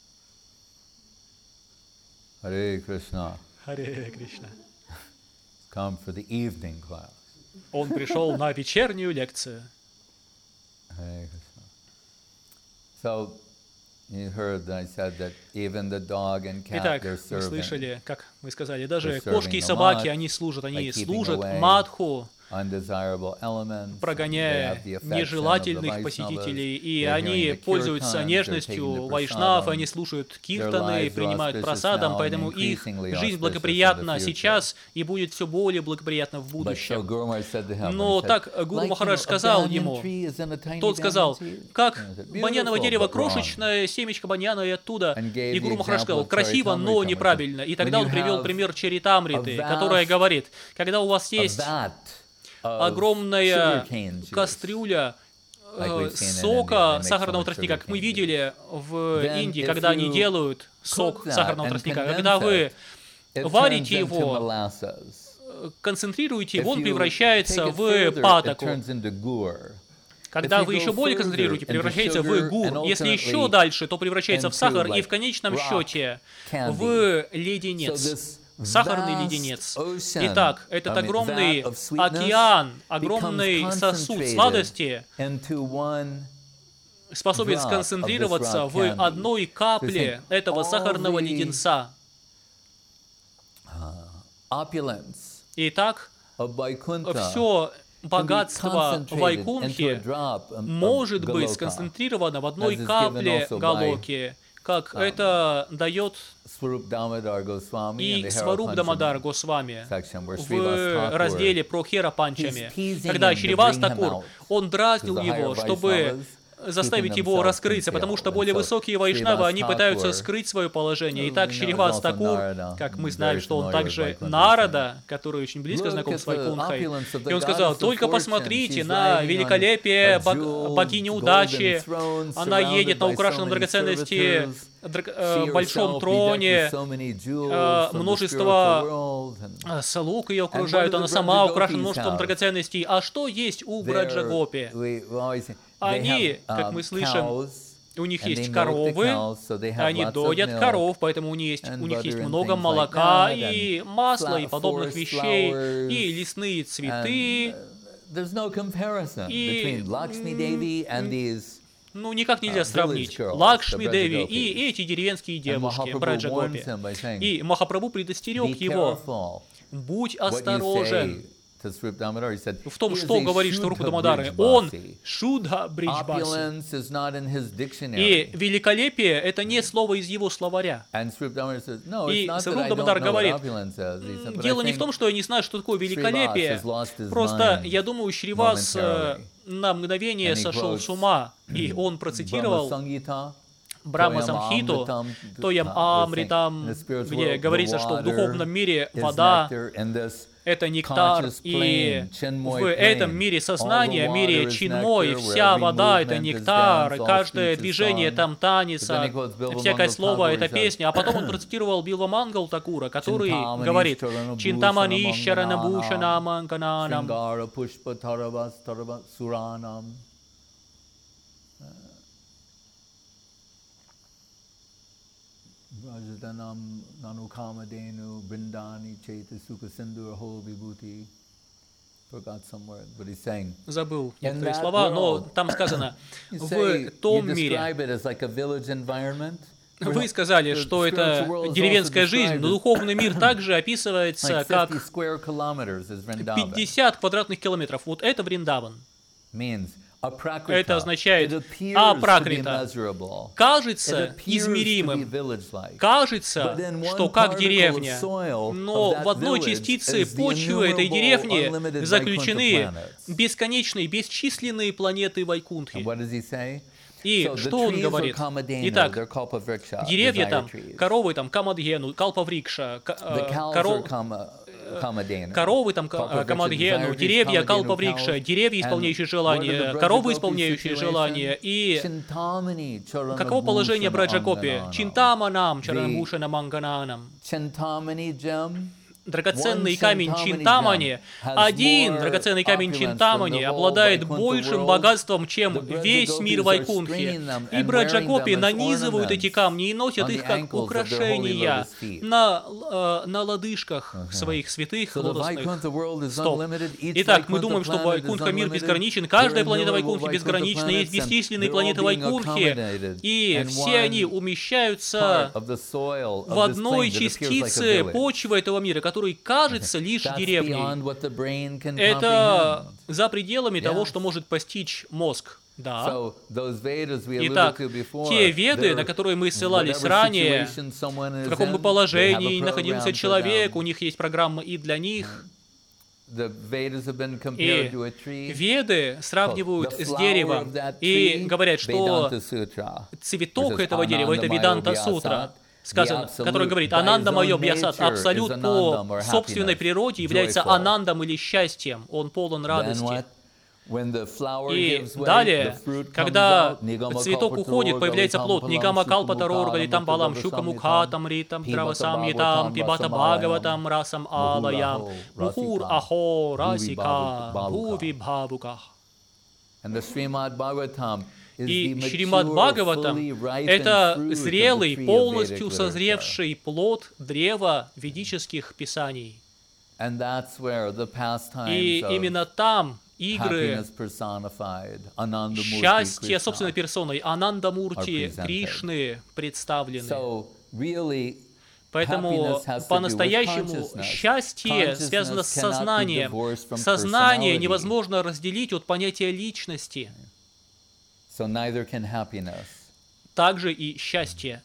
Speaker 2: Харе Кришна.
Speaker 1: Харе Кришна.
Speaker 2: come for the evening class.
Speaker 1: Он пришел на вечернюю лекцию.
Speaker 2: So, you heard I said that even the dog and cat,
Speaker 1: Итак,
Speaker 2: they're
Speaker 1: вы
Speaker 2: serving.
Speaker 1: слышали, как мы сказали, даже
Speaker 2: They're
Speaker 1: кошки и
Speaker 2: serving the
Speaker 1: собаки,
Speaker 2: mat
Speaker 1: они служат, они
Speaker 2: by keeping
Speaker 1: служат
Speaker 2: away
Speaker 1: мадху,
Speaker 2: undesirable elements.
Speaker 1: прогоняя
Speaker 2: They have the affection of the
Speaker 1: нежелательных
Speaker 2: Vaishnavas.
Speaker 1: посетителей, и
Speaker 2: They're
Speaker 1: они
Speaker 2: hearing the
Speaker 1: пользуются
Speaker 2: kirtans, they're
Speaker 1: нежностью
Speaker 2: taking the
Speaker 1: вайшнав,
Speaker 2: prasadam.
Speaker 1: они слушают
Speaker 2: Their
Speaker 1: киртаны,
Speaker 2: lives are
Speaker 1: принимают
Speaker 2: auspicious
Speaker 1: просадам,
Speaker 2: now and
Speaker 1: поэтому их
Speaker 2: increasingly
Speaker 1: жизнь
Speaker 2: auspicious
Speaker 1: благоприятна
Speaker 2: in the future.
Speaker 1: сейчас и будет все более благоприятна в
Speaker 2: But so
Speaker 1: будущем.
Speaker 2: Guru Maharaj said to him,
Speaker 1: Но
Speaker 2: when he
Speaker 1: так
Speaker 2: said,
Speaker 1: Гуру
Speaker 2: like,
Speaker 1: Махарадж
Speaker 2: you know, a
Speaker 1: сказал
Speaker 2: banyan
Speaker 1: ему,
Speaker 2: tree is in a tiny
Speaker 1: тот сказал,
Speaker 2: banyan seed.
Speaker 1: как
Speaker 2: And he said,
Speaker 1: баньяновое
Speaker 2: "Beautiful,
Speaker 1: дерево,
Speaker 2: but wrong."
Speaker 1: крошечное семечко баньяна и оттуда.
Speaker 2: And gave
Speaker 1: И
Speaker 2: the
Speaker 1: Гуру Махарадж сказал,
Speaker 2: example of
Speaker 1: красиво, но
Speaker 2: Charitamrita.
Speaker 1: неправильно. И тогда
Speaker 2: When
Speaker 1: он
Speaker 2: you
Speaker 1: привел
Speaker 2: have
Speaker 1: пример Чаритамриты,
Speaker 2: a
Speaker 1: которая
Speaker 2: vast-
Speaker 1: говорит, когда у вас
Speaker 2: A
Speaker 1: есть
Speaker 2: vat of
Speaker 1: огромная
Speaker 2: sugarcane juice.
Speaker 1: кастрюля
Speaker 2: Like
Speaker 1: э,
Speaker 2: we've seen in India,
Speaker 1: сока
Speaker 2: they make
Speaker 1: сахарного
Speaker 2: so much
Speaker 1: тростника, как мы
Speaker 2: sugarcane
Speaker 1: видели в
Speaker 2: Then
Speaker 1: Индии,
Speaker 2: if
Speaker 1: когда они
Speaker 2: you
Speaker 1: делают сок
Speaker 2: cook that
Speaker 1: сахарного
Speaker 2: and
Speaker 1: тростника,
Speaker 2: condense
Speaker 1: когда вы
Speaker 2: it, it
Speaker 1: варите
Speaker 2: turns into
Speaker 1: его,
Speaker 2: molasses.
Speaker 1: концентрируете
Speaker 2: If
Speaker 1: его, он
Speaker 2: you
Speaker 1: превращается
Speaker 2: take it
Speaker 1: в
Speaker 2: further, it
Speaker 1: патоку.
Speaker 2: turns into gur.
Speaker 1: Когда
Speaker 2: If you
Speaker 1: вы
Speaker 2: go
Speaker 1: еще более
Speaker 2: further
Speaker 1: концентрируете,
Speaker 2: into
Speaker 1: превращается
Speaker 2: sugar
Speaker 1: в гур.
Speaker 2: and
Speaker 1: Если еще
Speaker 2: ultimately
Speaker 1: дальше, то превращается в
Speaker 2: into
Speaker 1: сахар и
Speaker 2: like
Speaker 1: в конечном
Speaker 2: rock
Speaker 1: счете
Speaker 2: candy.
Speaker 1: в
Speaker 2: So
Speaker 1: леденец.
Speaker 2: this
Speaker 1: Сахарный
Speaker 2: vast
Speaker 1: леденец.
Speaker 2: ocean,
Speaker 1: Итак, этот
Speaker 2: I mean,
Speaker 1: огромный
Speaker 2: vat of sweetness
Speaker 1: океан,
Speaker 2: becomes
Speaker 1: огромный сосуд
Speaker 2: concentrated
Speaker 1: сладости
Speaker 2: into one
Speaker 1: способен
Speaker 2: drop of this
Speaker 1: сконцентрироваться
Speaker 2: rock
Speaker 1: в
Speaker 2: candy.
Speaker 1: одной капле
Speaker 2: So
Speaker 1: этого
Speaker 2: all
Speaker 1: сахарного
Speaker 2: the-
Speaker 1: леденца.
Speaker 2: opulence
Speaker 1: Итак,
Speaker 2: of Vaikuntha
Speaker 1: все
Speaker 2: can be
Speaker 1: богатство
Speaker 2: concentrated into a
Speaker 1: Вайкунхи
Speaker 2: drop of- of
Speaker 1: может быть
Speaker 2: Goloka.
Speaker 1: сконцентрировано в одной
Speaker 2: As is given
Speaker 1: капле
Speaker 2: also by,
Speaker 1: Галоки, как это дает
Speaker 2: Swarup Damodar Goswami in
Speaker 1: и
Speaker 2: the
Speaker 1: Сваруб
Speaker 2: Hera
Speaker 1: Дамодар
Speaker 2: Panchami
Speaker 1: Госвами
Speaker 2: section, where
Speaker 1: в
Speaker 2: Srivas Thakur,
Speaker 1: разделе про Хера Панчами,
Speaker 2: he's teasing
Speaker 1: когда
Speaker 2: him to
Speaker 1: Шривас
Speaker 2: bring him
Speaker 1: Такур,
Speaker 2: out,
Speaker 1: он дразнил
Speaker 2: because the
Speaker 1: его,
Speaker 2: higher
Speaker 1: чтобы
Speaker 2: Vaishnavas
Speaker 1: заставить
Speaker 2: keeping
Speaker 1: его
Speaker 2: themselves
Speaker 1: раскрыться, потому
Speaker 2: concealed.
Speaker 1: что более
Speaker 2: And so
Speaker 1: высокие вайшнавы,
Speaker 2: Srivas
Speaker 1: они пытаются
Speaker 2: Thakur,
Speaker 1: скрыть свое положение. Итак,
Speaker 2: who
Speaker 1: Шривас
Speaker 2: is also
Speaker 1: Такур,
Speaker 2: Narada,
Speaker 1: как мы
Speaker 2: very
Speaker 1: знаем, что он
Speaker 2: familiar with
Speaker 1: также
Speaker 2: Vaikuntha
Speaker 1: Нарада, который очень близко
Speaker 2: Look
Speaker 1: знаком
Speaker 2: at
Speaker 1: с
Speaker 2: the
Speaker 1: Вайкунхой.
Speaker 2: opulence of the
Speaker 1: И он сказал,
Speaker 2: goddess of
Speaker 1: только
Speaker 2: fortune.
Speaker 1: посмотрите
Speaker 2: She's
Speaker 1: на
Speaker 2: riding on
Speaker 1: великолепие
Speaker 2: a
Speaker 1: бог-
Speaker 2: jeweled
Speaker 1: богини
Speaker 2: golden
Speaker 1: удачи.
Speaker 2: throne,
Speaker 1: Она
Speaker 2: surrounded
Speaker 1: едет на
Speaker 2: by so
Speaker 1: украшенном
Speaker 2: many
Speaker 1: драгоценности
Speaker 2: servitors.
Speaker 1: дра-
Speaker 2: She
Speaker 1: э, большом
Speaker 2: herself
Speaker 1: троне,
Speaker 2: bedecked with so many jewels
Speaker 1: э,
Speaker 2: from the
Speaker 1: множество
Speaker 2: spiritual world, and
Speaker 1: э, слуг ее
Speaker 2: And what
Speaker 1: окружают,
Speaker 2: do
Speaker 1: она
Speaker 2: the
Speaker 1: сама
Speaker 2: Braja
Speaker 1: украшена
Speaker 2: Gopis
Speaker 1: множеством
Speaker 2: have?
Speaker 1: драгоценностей. А что есть у
Speaker 2: there
Speaker 1: Браджагопи?
Speaker 2: we- we always say, they
Speaker 1: Они,
Speaker 2: have,
Speaker 1: как
Speaker 2: um,
Speaker 1: мы слышим,
Speaker 2: cows,
Speaker 1: у них
Speaker 2: and
Speaker 1: есть
Speaker 2: they milk the
Speaker 1: коровы,
Speaker 2: cows, so they have
Speaker 1: они
Speaker 2: lots of
Speaker 1: доят
Speaker 2: milk,
Speaker 1: коров, поэтому у них есть,
Speaker 2: and
Speaker 1: у них есть
Speaker 2: butter and
Speaker 1: много
Speaker 2: things like
Speaker 1: молока
Speaker 2: that,
Speaker 1: и
Speaker 2: and
Speaker 1: масла и
Speaker 2: fla-
Speaker 1: подобных
Speaker 2: forest
Speaker 1: вещей,
Speaker 2: flowers,
Speaker 1: и лесные
Speaker 2: and,
Speaker 1: цветы.
Speaker 2: uh, there's no comparison
Speaker 1: И,
Speaker 2: between Lakshmi Devi and these.
Speaker 1: Ну, никак нельзя
Speaker 2: uh,
Speaker 1: сравнить
Speaker 2: village girls,
Speaker 1: Лакшми
Speaker 2: the
Speaker 1: Деви
Speaker 2: Braja
Speaker 1: и эти деревенские
Speaker 2: And
Speaker 1: девушки,
Speaker 2: Mahaprabhu
Speaker 1: Браджагопи.
Speaker 2: warns him by saying,
Speaker 1: И Махапрабху предостерег
Speaker 2: be
Speaker 1: его,
Speaker 2: careful
Speaker 1: будь
Speaker 2: what you
Speaker 1: осторожен
Speaker 2: say to Swarup Damodar. He said,
Speaker 1: в том,
Speaker 2: "He is
Speaker 1: что
Speaker 2: a
Speaker 1: говорит Шварупа
Speaker 2: Shuddha
Speaker 1: Дамодары. Он
Speaker 2: Brijbasi.
Speaker 1: Шudha Бриджбаси.
Speaker 2: Opulence is not in his dictionary."
Speaker 1: И великолепие — это не слово из его словаря.
Speaker 2: And Swarup Damodar says, "No, it's
Speaker 1: И
Speaker 2: not that
Speaker 1: Сваруб
Speaker 2: I don't
Speaker 1: Дамодар
Speaker 2: know what
Speaker 1: говорит,
Speaker 2: opulence is." He said, "But I
Speaker 1: дело не в
Speaker 2: think
Speaker 1: том, что я не знаю, что такое великолепие.
Speaker 2: Srivas has lost his
Speaker 1: Просто,
Speaker 2: mind
Speaker 1: я думаю, Шривас э,
Speaker 2: momentarily.
Speaker 1: на мгновение
Speaker 2: And he
Speaker 1: сошел
Speaker 2: quotes
Speaker 1: с ума, и он процитировал
Speaker 2: Brahma-samhita,
Speaker 1: Брахма
Speaker 2: Toyam
Speaker 1: Самхиту,
Speaker 2: Amritam,
Speaker 1: Тоям
Speaker 2: uh, the thing,
Speaker 1: Амритам,
Speaker 2: in the spiritual
Speaker 1: где
Speaker 2: world,
Speaker 1: говорится,
Speaker 2: the
Speaker 1: что в
Speaker 2: water
Speaker 1: духовном мире
Speaker 2: is
Speaker 1: вода
Speaker 2: nectar, and this
Speaker 1: — это нектар,
Speaker 2: conscious
Speaker 1: и
Speaker 2: plane, Chinmoy
Speaker 1: в этом
Speaker 2: plane,
Speaker 1: мире
Speaker 2: all
Speaker 1: сознания,
Speaker 2: the
Speaker 1: мире
Speaker 2: water is
Speaker 1: Чинмой,
Speaker 2: nectar, where
Speaker 1: вся
Speaker 2: every
Speaker 1: вода — это
Speaker 2: movement is
Speaker 1: нектар,
Speaker 2: dance, all
Speaker 1: каждое
Speaker 2: speech is
Speaker 1: движение
Speaker 2: song.
Speaker 1: там танец,
Speaker 2: But then he quotes Bilva
Speaker 1: всякое
Speaker 2: Mangal
Speaker 1: слово —
Speaker 2: Thakur,
Speaker 1: это
Speaker 2: he says,
Speaker 1: песня. А потом он процитировал Билва Мангал Такура, который
Speaker 2: Chintamani
Speaker 1: говорит
Speaker 2: Sharanabhushanam
Speaker 1: «Чинтамани Шаранабуша
Speaker 2: Mangananam,
Speaker 1: Намангананам».
Speaker 2: Shringara Pushpa Tarabas Tarabas Suranam. Rajadanam Nanukamadenu Brindani Chaita Sukha Sindur Ho Vibhuti. Forgot some word, but he's saying.
Speaker 1: Забыл
Speaker 2: In
Speaker 1: некоторые
Speaker 2: that
Speaker 1: слова, но
Speaker 2: world,
Speaker 1: там сказано
Speaker 2: You
Speaker 1: в
Speaker 2: say,
Speaker 1: том
Speaker 2: you
Speaker 1: мире.
Speaker 2: describe it as like a village environment.
Speaker 1: Вы сказали,
Speaker 2: The
Speaker 1: что это
Speaker 2: spiritual world is
Speaker 1: деревенская
Speaker 2: also
Speaker 1: жизнь, но
Speaker 2: described as
Speaker 1: духовный мир также описывается
Speaker 2: like
Speaker 1: как
Speaker 2: fifty square kilometers is Vrindavan.
Speaker 1: пятьдесят квадратных километров. Вот это Вриндаван.
Speaker 2: Means aprakrita.
Speaker 1: Это означает
Speaker 2: It appears
Speaker 1: апракрита.
Speaker 2: to be immeasurable.
Speaker 1: Кажется
Speaker 2: It appears to be
Speaker 1: измеримым,
Speaker 2: village-like.
Speaker 1: кажется,
Speaker 2: But in one
Speaker 1: что как
Speaker 2: particle
Speaker 1: деревня,
Speaker 2: of soil
Speaker 1: но
Speaker 2: of that
Speaker 1: в одной
Speaker 2: village
Speaker 1: частице
Speaker 2: is the
Speaker 1: почвы этой
Speaker 2: innumerable,
Speaker 1: деревни
Speaker 2: unlimited
Speaker 1: заключены
Speaker 2: Vaikuntha planets.
Speaker 1: бесконечные, бесчисленные планеты Вайкунтхи.
Speaker 2: And what does he say?
Speaker 1: И
Speaker 2: So the
Speaker 1: что он
Speaker 2: trees
Speaker 1: говорит?
Speaker 2: are Kamadhenu,
Speaker 1: Итак,
Speaker 2: they're Kalpavriksha,
Speaker 1: деревья
Speaker 2: desire
Speaker 1: там,
Speaker 2: trees.
Speaker 1: коровы там, Камадхену, Калпаврикша, ка-
Speaker 2: The
Speaker 1: э,
Speaker 2: cows
Speaker 1: коро-
Speaker 2: are Kama, Kamadhenu.
Speaker 1: коровы там, ка-
Speaker 2: Kalpavriksha,
Speaker 1: Камадхену,
Speaker 2: desire trees,
Speaker 1: деревья
Speaker 2: Kamadhenu
Speaker 1: Калпаврикша,
Speaker 2: cows.
Speaker 1: деревья,
Speaker 2: And
Speaker 1: исполняющие
Speaker 2: what are
Speaker 1: желания,
Speaker 2: the
Speaker 1: коровы,
Speaker 2: Brajagopi
Speaker 1: исполняющие
Speaker 2: situation?
Speaker 1: желания. И
Speaker 2: Chintamani Charanabhusana
Speaker 1: каково положение Браджакопи?
Speaker 2: Ангананам.
Speaker 1: Чинтаманам,
Speaker 2: The
Speaker 1: Чаранбушана Мангананам.
Speaker 2: Chintamani gem
Speaker 1: драгоценный камень Чинтамани, один драгоценный камень Чинтамани обладает большим богатством, чем весь мир Вайкунтхи. И браджагопи нанизывают эти камни и носят их как украшения на, э, на лодыжках своих святых лотосных стоп. Итак, мы думаем, что Вайкунтха мир безграничен, каждая планета Вайкунтхи безгранична, есть бесчисленные планеты Вайкунтхи, и все они умещаются в одной частице почвы этого мира, который кажется лишь деревней. Это за пределами того, что может постичь мозг. Да. Итак, те веды, на которые мы ссылались ранее, в каком бы положении находился человек, у них есть программа и для них. И веды сравнивают с деревом и говорят, что цветок этого дерева — это Веданта Сутра, сказано, который говорит, Ананда Майо Бьясат, абсолют по собственной природе является анандом или счастьем, он полон радости. И далее, когда цветок уходит, появляется плод. Нигама Калпатарор, Галитам Балам, Шука Мукхатам, Ритам, Травасам, Ятам, Пибата Бхагаватам, Расам Алаям, Мухур Ахо, Расика, Бхуви Бхавуках. И Шримад Бхагаватам — это зрелый, полностью созревший плод древа ведических писаний. И именно там игры счастья собственной персоной, Анандамурти Кришны представлены. Поэтому по-настоящему счастье связано с сознанием. Сознание невозможно разделить от понятия личности. Также и счастье.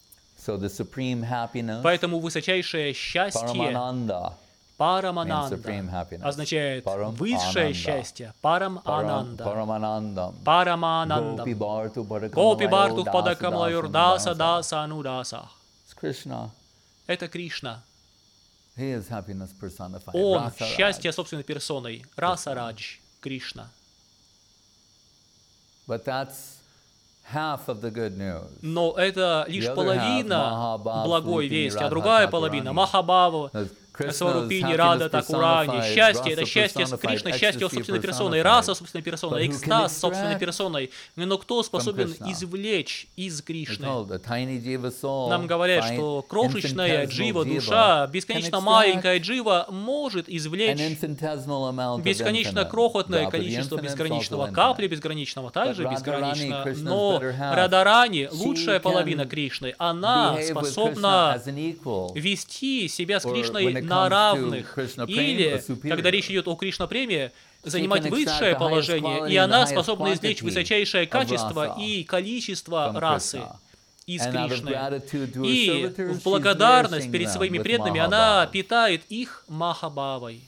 Speaker 1: Поэтому высочайшее счастье, Парамананда, означает высшее счастье, Парам-ананда, Параманандам, Гопи Барту Падакамлайур Даса Даса Анудаса. Это Кришна. Он счастье собственной персоной, Раса Радж, Кришна. Но это лишь половина благой вести, а другая половина — Махабхава, Сварупини, Рада, Такурани. Счастье — это счастье Кришны, счастье собственной персоной, раса собственной персоной, экстаз собственной персоной. Но кто способен извлечь из Кришны? Нам говорят, что крошечная джива, душа, бесконечно маленькая джива может извлечь бесконечно крохотное количество безграничного, капли безграничного также безгранично. Но Радарани, лучшая половина Кришны, она способна вести себя с Кришной на равных, или, когда речь идет о Кришна-преме, занимать высшее положение, и она способна извлечь высочайшее качество и количество расы из Кришны. И в благодарность перед своими преданными она питает их Махабхавой.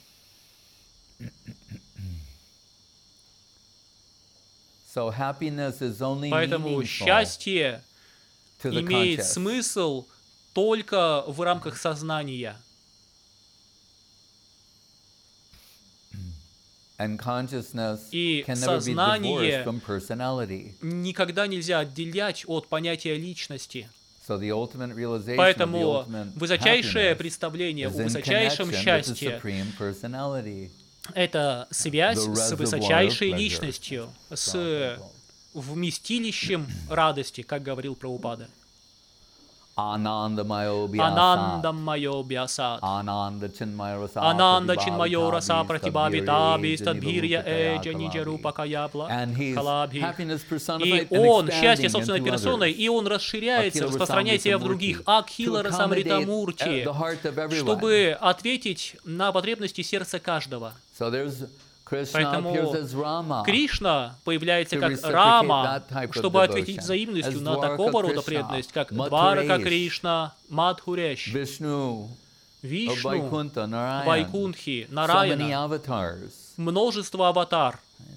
Speaker 1: Поэтому счастье имеет смысл только в рамках сознания. И сознание никогда нельзя отделять от понятия личности. Поэтому высочайшее представление о высочайшем счастье — это связь с высочайшей личностью, с вместилищем радости, как говорил Прабхупада. Ананда Майо Бьясат. Ананда Чинмайо Раса Пратибхавита Бистадбхирья Эджа Ниджарупа Каябла Калабхи. И он, счастье собственной персоной, и он расширяется, распространяет себя в других. Акхила Расамритамурти, чтобы ответить на потребности сердца каждого. Поэтому Кришна появляется как Рама, чтобы ответить взаимностью на такого рода преданность, как Дварака Кришна, Мадхуреш, Вишну, Вайкунтхи, Нараяна, множество аватар.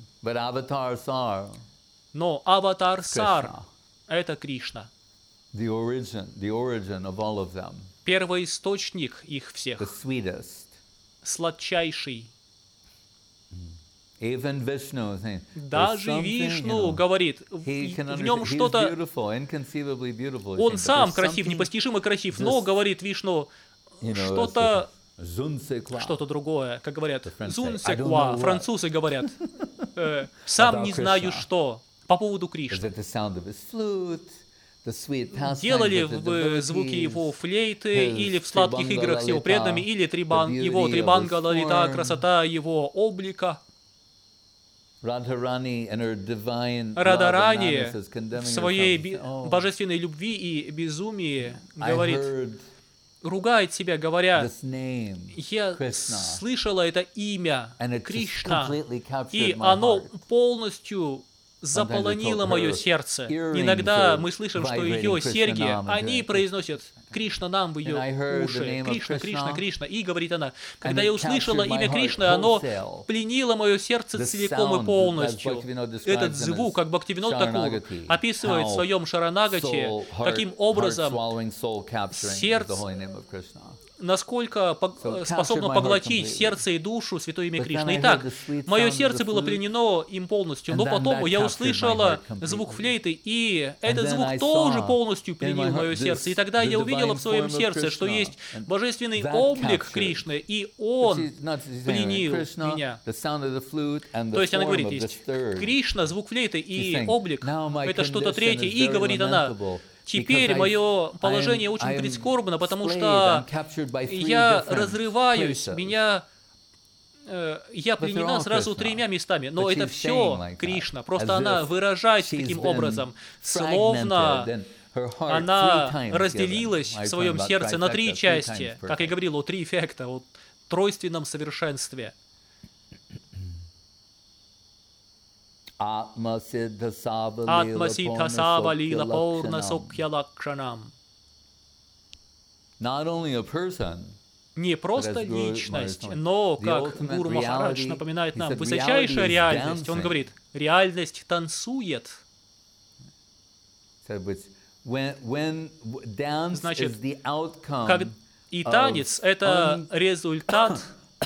Speaker 1: Но аватар Сар — это Кришна. Первоисточник их всех, сладчайший. Даже Вишну говорит, в, в нем что-то... Он сам красив, непостижимо красив, но, говорит Вишну, что-то что-то другое, как говорят, «зунсеква», французы говорят, э, «сам не знаю что» по поводу Кришны. Делали в звуки его флейты, или в сладких играх с его преданными, или трибан, его трибанга лалита, красота его облика.
Speaker 2: Радхарани
Speaker 1: в своей божественной любви и безумии говорит, ругает себя, говоря, я слышала это имя Кришна, и оно полностью заполонило мое сердце. Иногда мы слышим, что ее серьги, они произносят Кришна нам в ее уши. Кришна, Кришна, Кришна. И говорит она, когда я услышала имя Кришны, оно пленило мое сердце целиком и полностью. Этот звук, как Бхактивинод Такур описывает в своем Шаранагате, таким образом сердце, насколько способно поглотить сердце и душу Святое имя Кришны. Итак, мое сердце было пленено им полностью, но потом я услышала звук флейты, и этот звук тоже полностью пленил мое сердце. И тогда я увидела в своем сердце, что есть божественный облик Кришны, и он пленил меня. То есть она говорит, есть Кришна, звук флейты и облик, это что-то третье, и говорит она, теперь мое положение очень прискорбно, потому что я разрываюсь, меня, э, я пленена сразу тремя местами, но это все Кришна, просто она выражается таким образом, словно она разделилась в своем сердце на три части, как я говорил, о три эффекта, о тройственном совершенстве.
Speaker 2: Атма Сиддха
Speaker 1: Сава Лила Пурна Сукхя Лакшанам. Не просто личность, но, как Гуру Махарадж напоминает нам, высочайшая реальность. Он говорит, реальность танцует. Значит, как и танец — это результат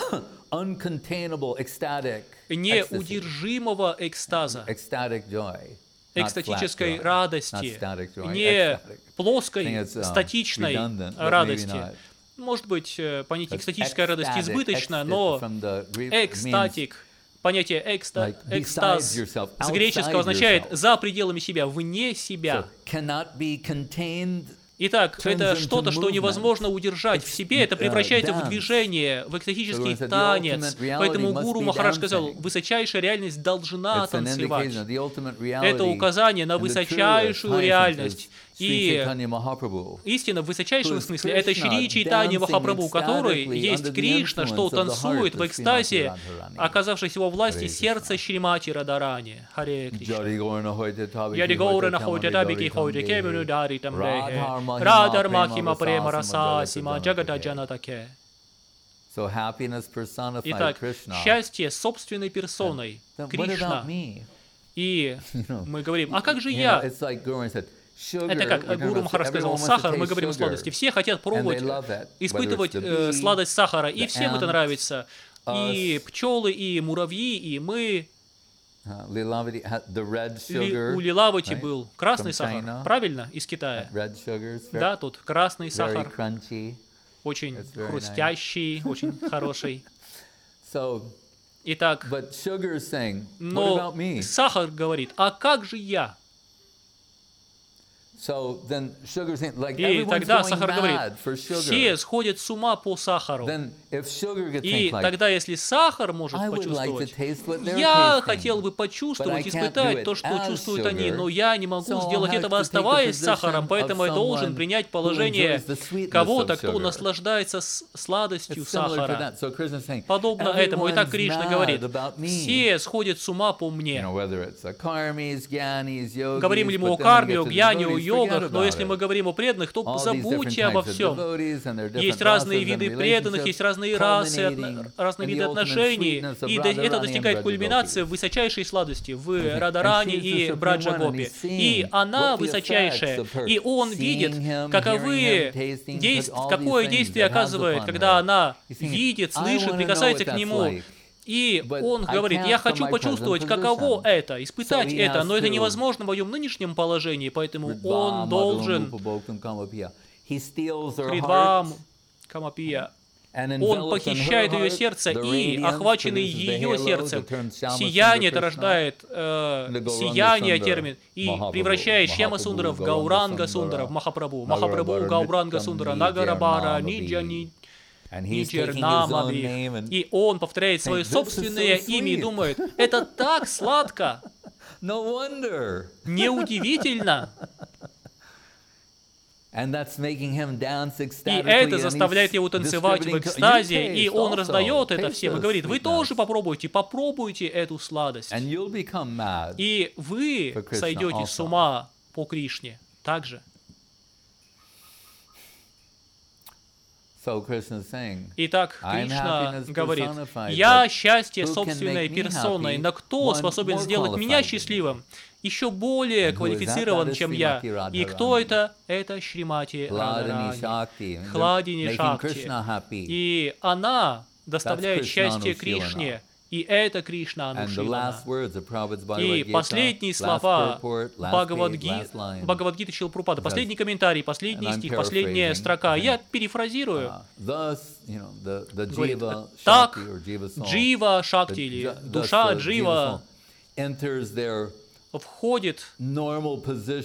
Speaker 1: неудержимого экстаза, экстатической радости, не плоской, статичной радости. Может быть, понятие экстатическая радость избыточно, но экстатик, понятие экста, экстаз с греческого означает «за пределами себя», «вне себя». Итак, это что-то, что невозможно удержать в себе, это превращается в движение, в экстатический танец. Поэтому Гуру Махарадж сказал, высочайшая реальность должна танцевать. Это указание на высочайшую реальность. И истина в высочайшем смысле — это Шри Чайтанья Махапрабху, который есть Кришна, что танцует в экстазе, оказавшись во власти сердца Шримати Радарани. Харе Кришна. Яди Гоурана Ходятабики Ходи Кемину Дари Тамрехе. Радар Махима Према Расасима Джагата Джанатаке. Итак, счастье собственной персоной, Кришна. И мы говорим, а как же я? Это как Гуру Махарадж сказал, сахар, мы говорим о сладости. Все хотят пробовать, испытывать э, сладость сахара, и всем это нравится. И пчелы, и муравьи, и мы. Ли, у Лилавати был красный сахар, правильно, из Китая. Да, тут красный сахар, очень хрустящий, очень хороший. Итак, но сахар говорит, а как же я? И тогда сахар говорит, все сходят с ума по сахару. И тогда, если сахар может почувствовать, я хотел бы почувствовать, испытать то, что чувствуют они, но я не могу сделать этого, оставаясь сахаром, поэтому я должен принять положение кого-то, кто наслаждается сладостью сахара. Подобно этому. Итак, Кришна говорит, все сходят с ума по мне. Говорим ли мы о карме, о гьяне, о йогах, но если мы говорим о преданных, то забудьте обо всем. Есть разные виды преданных, есть разные расы, разные виды отношений, и это достигает культминации в высочайшей сладости, в Радарани и Браджагопе. И она высочайшая, и он видит, каковы действ... какое действие оказывает, когда она видит, слышит, прикасается к нему. И он говорит, я хочу почувствовать, каково это, испытать это, но это невозможно в моем нынешнем положении, поэтому он должен Хридвам Камапия Он похищает ее сердце, и, охваченный ее сердцем, сияние, это рождает э, сияние, термин, и превращает Шьяма Сундара в Гауранга Сундара, в Махапрабху. Махапрабху, Гауранга Сундара, Нагарабара, Ниджа, Ниджернамаби. И он повторяет свое собственное имя и думает, это так сладко. Неудивительно. И это заставляет его танцевать в экстазе, и он раздает это всем и говорит, вы тоже попробуйте, попробуйте эту сладость. И вы сойдете с ума по Кришне также. Итак, Кришна говорит, «Я счастье собственной персоной, но кто способен сделать меня счастливым? Еще более квалифицирован, чем я. И кто это? Это Шримати Радхарани, Хладини Шакти. И она доставляет счастье Кришне. И это Кришна Анушилана». И последние слова Бхагавад-гиты Шрила Прабхупады, последний комментарий, последний стих, последняя строка. Я перефразирую. Говорит, так Джива Шакти, или душа Джива, входит в,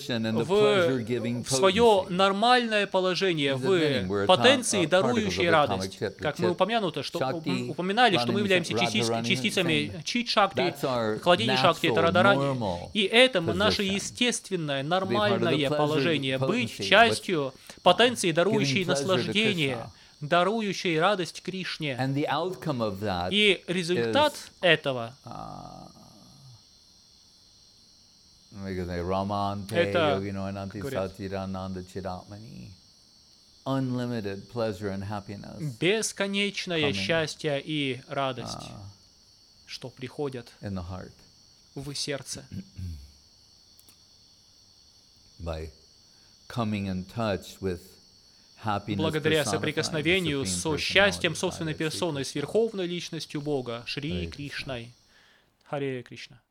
Speaker 1: в свое нормальное положение, в потенции, дарующей радость. Как мы упомянуто, что, упоминали, что мы являемся частицами чит-шакти, хладини-шакти, это радарани. И это наше естественное, нормальное положение, быть частью потенции, дарующей наслаждение, дарующей радость Кришне. И результат этого — это, бесконечное счастье и радость, что приходят в сердце. Благодаря соприкосновению со счастьем собственной персоной, с верховной личностью Бога, Шри Кришной. Харе Кришна.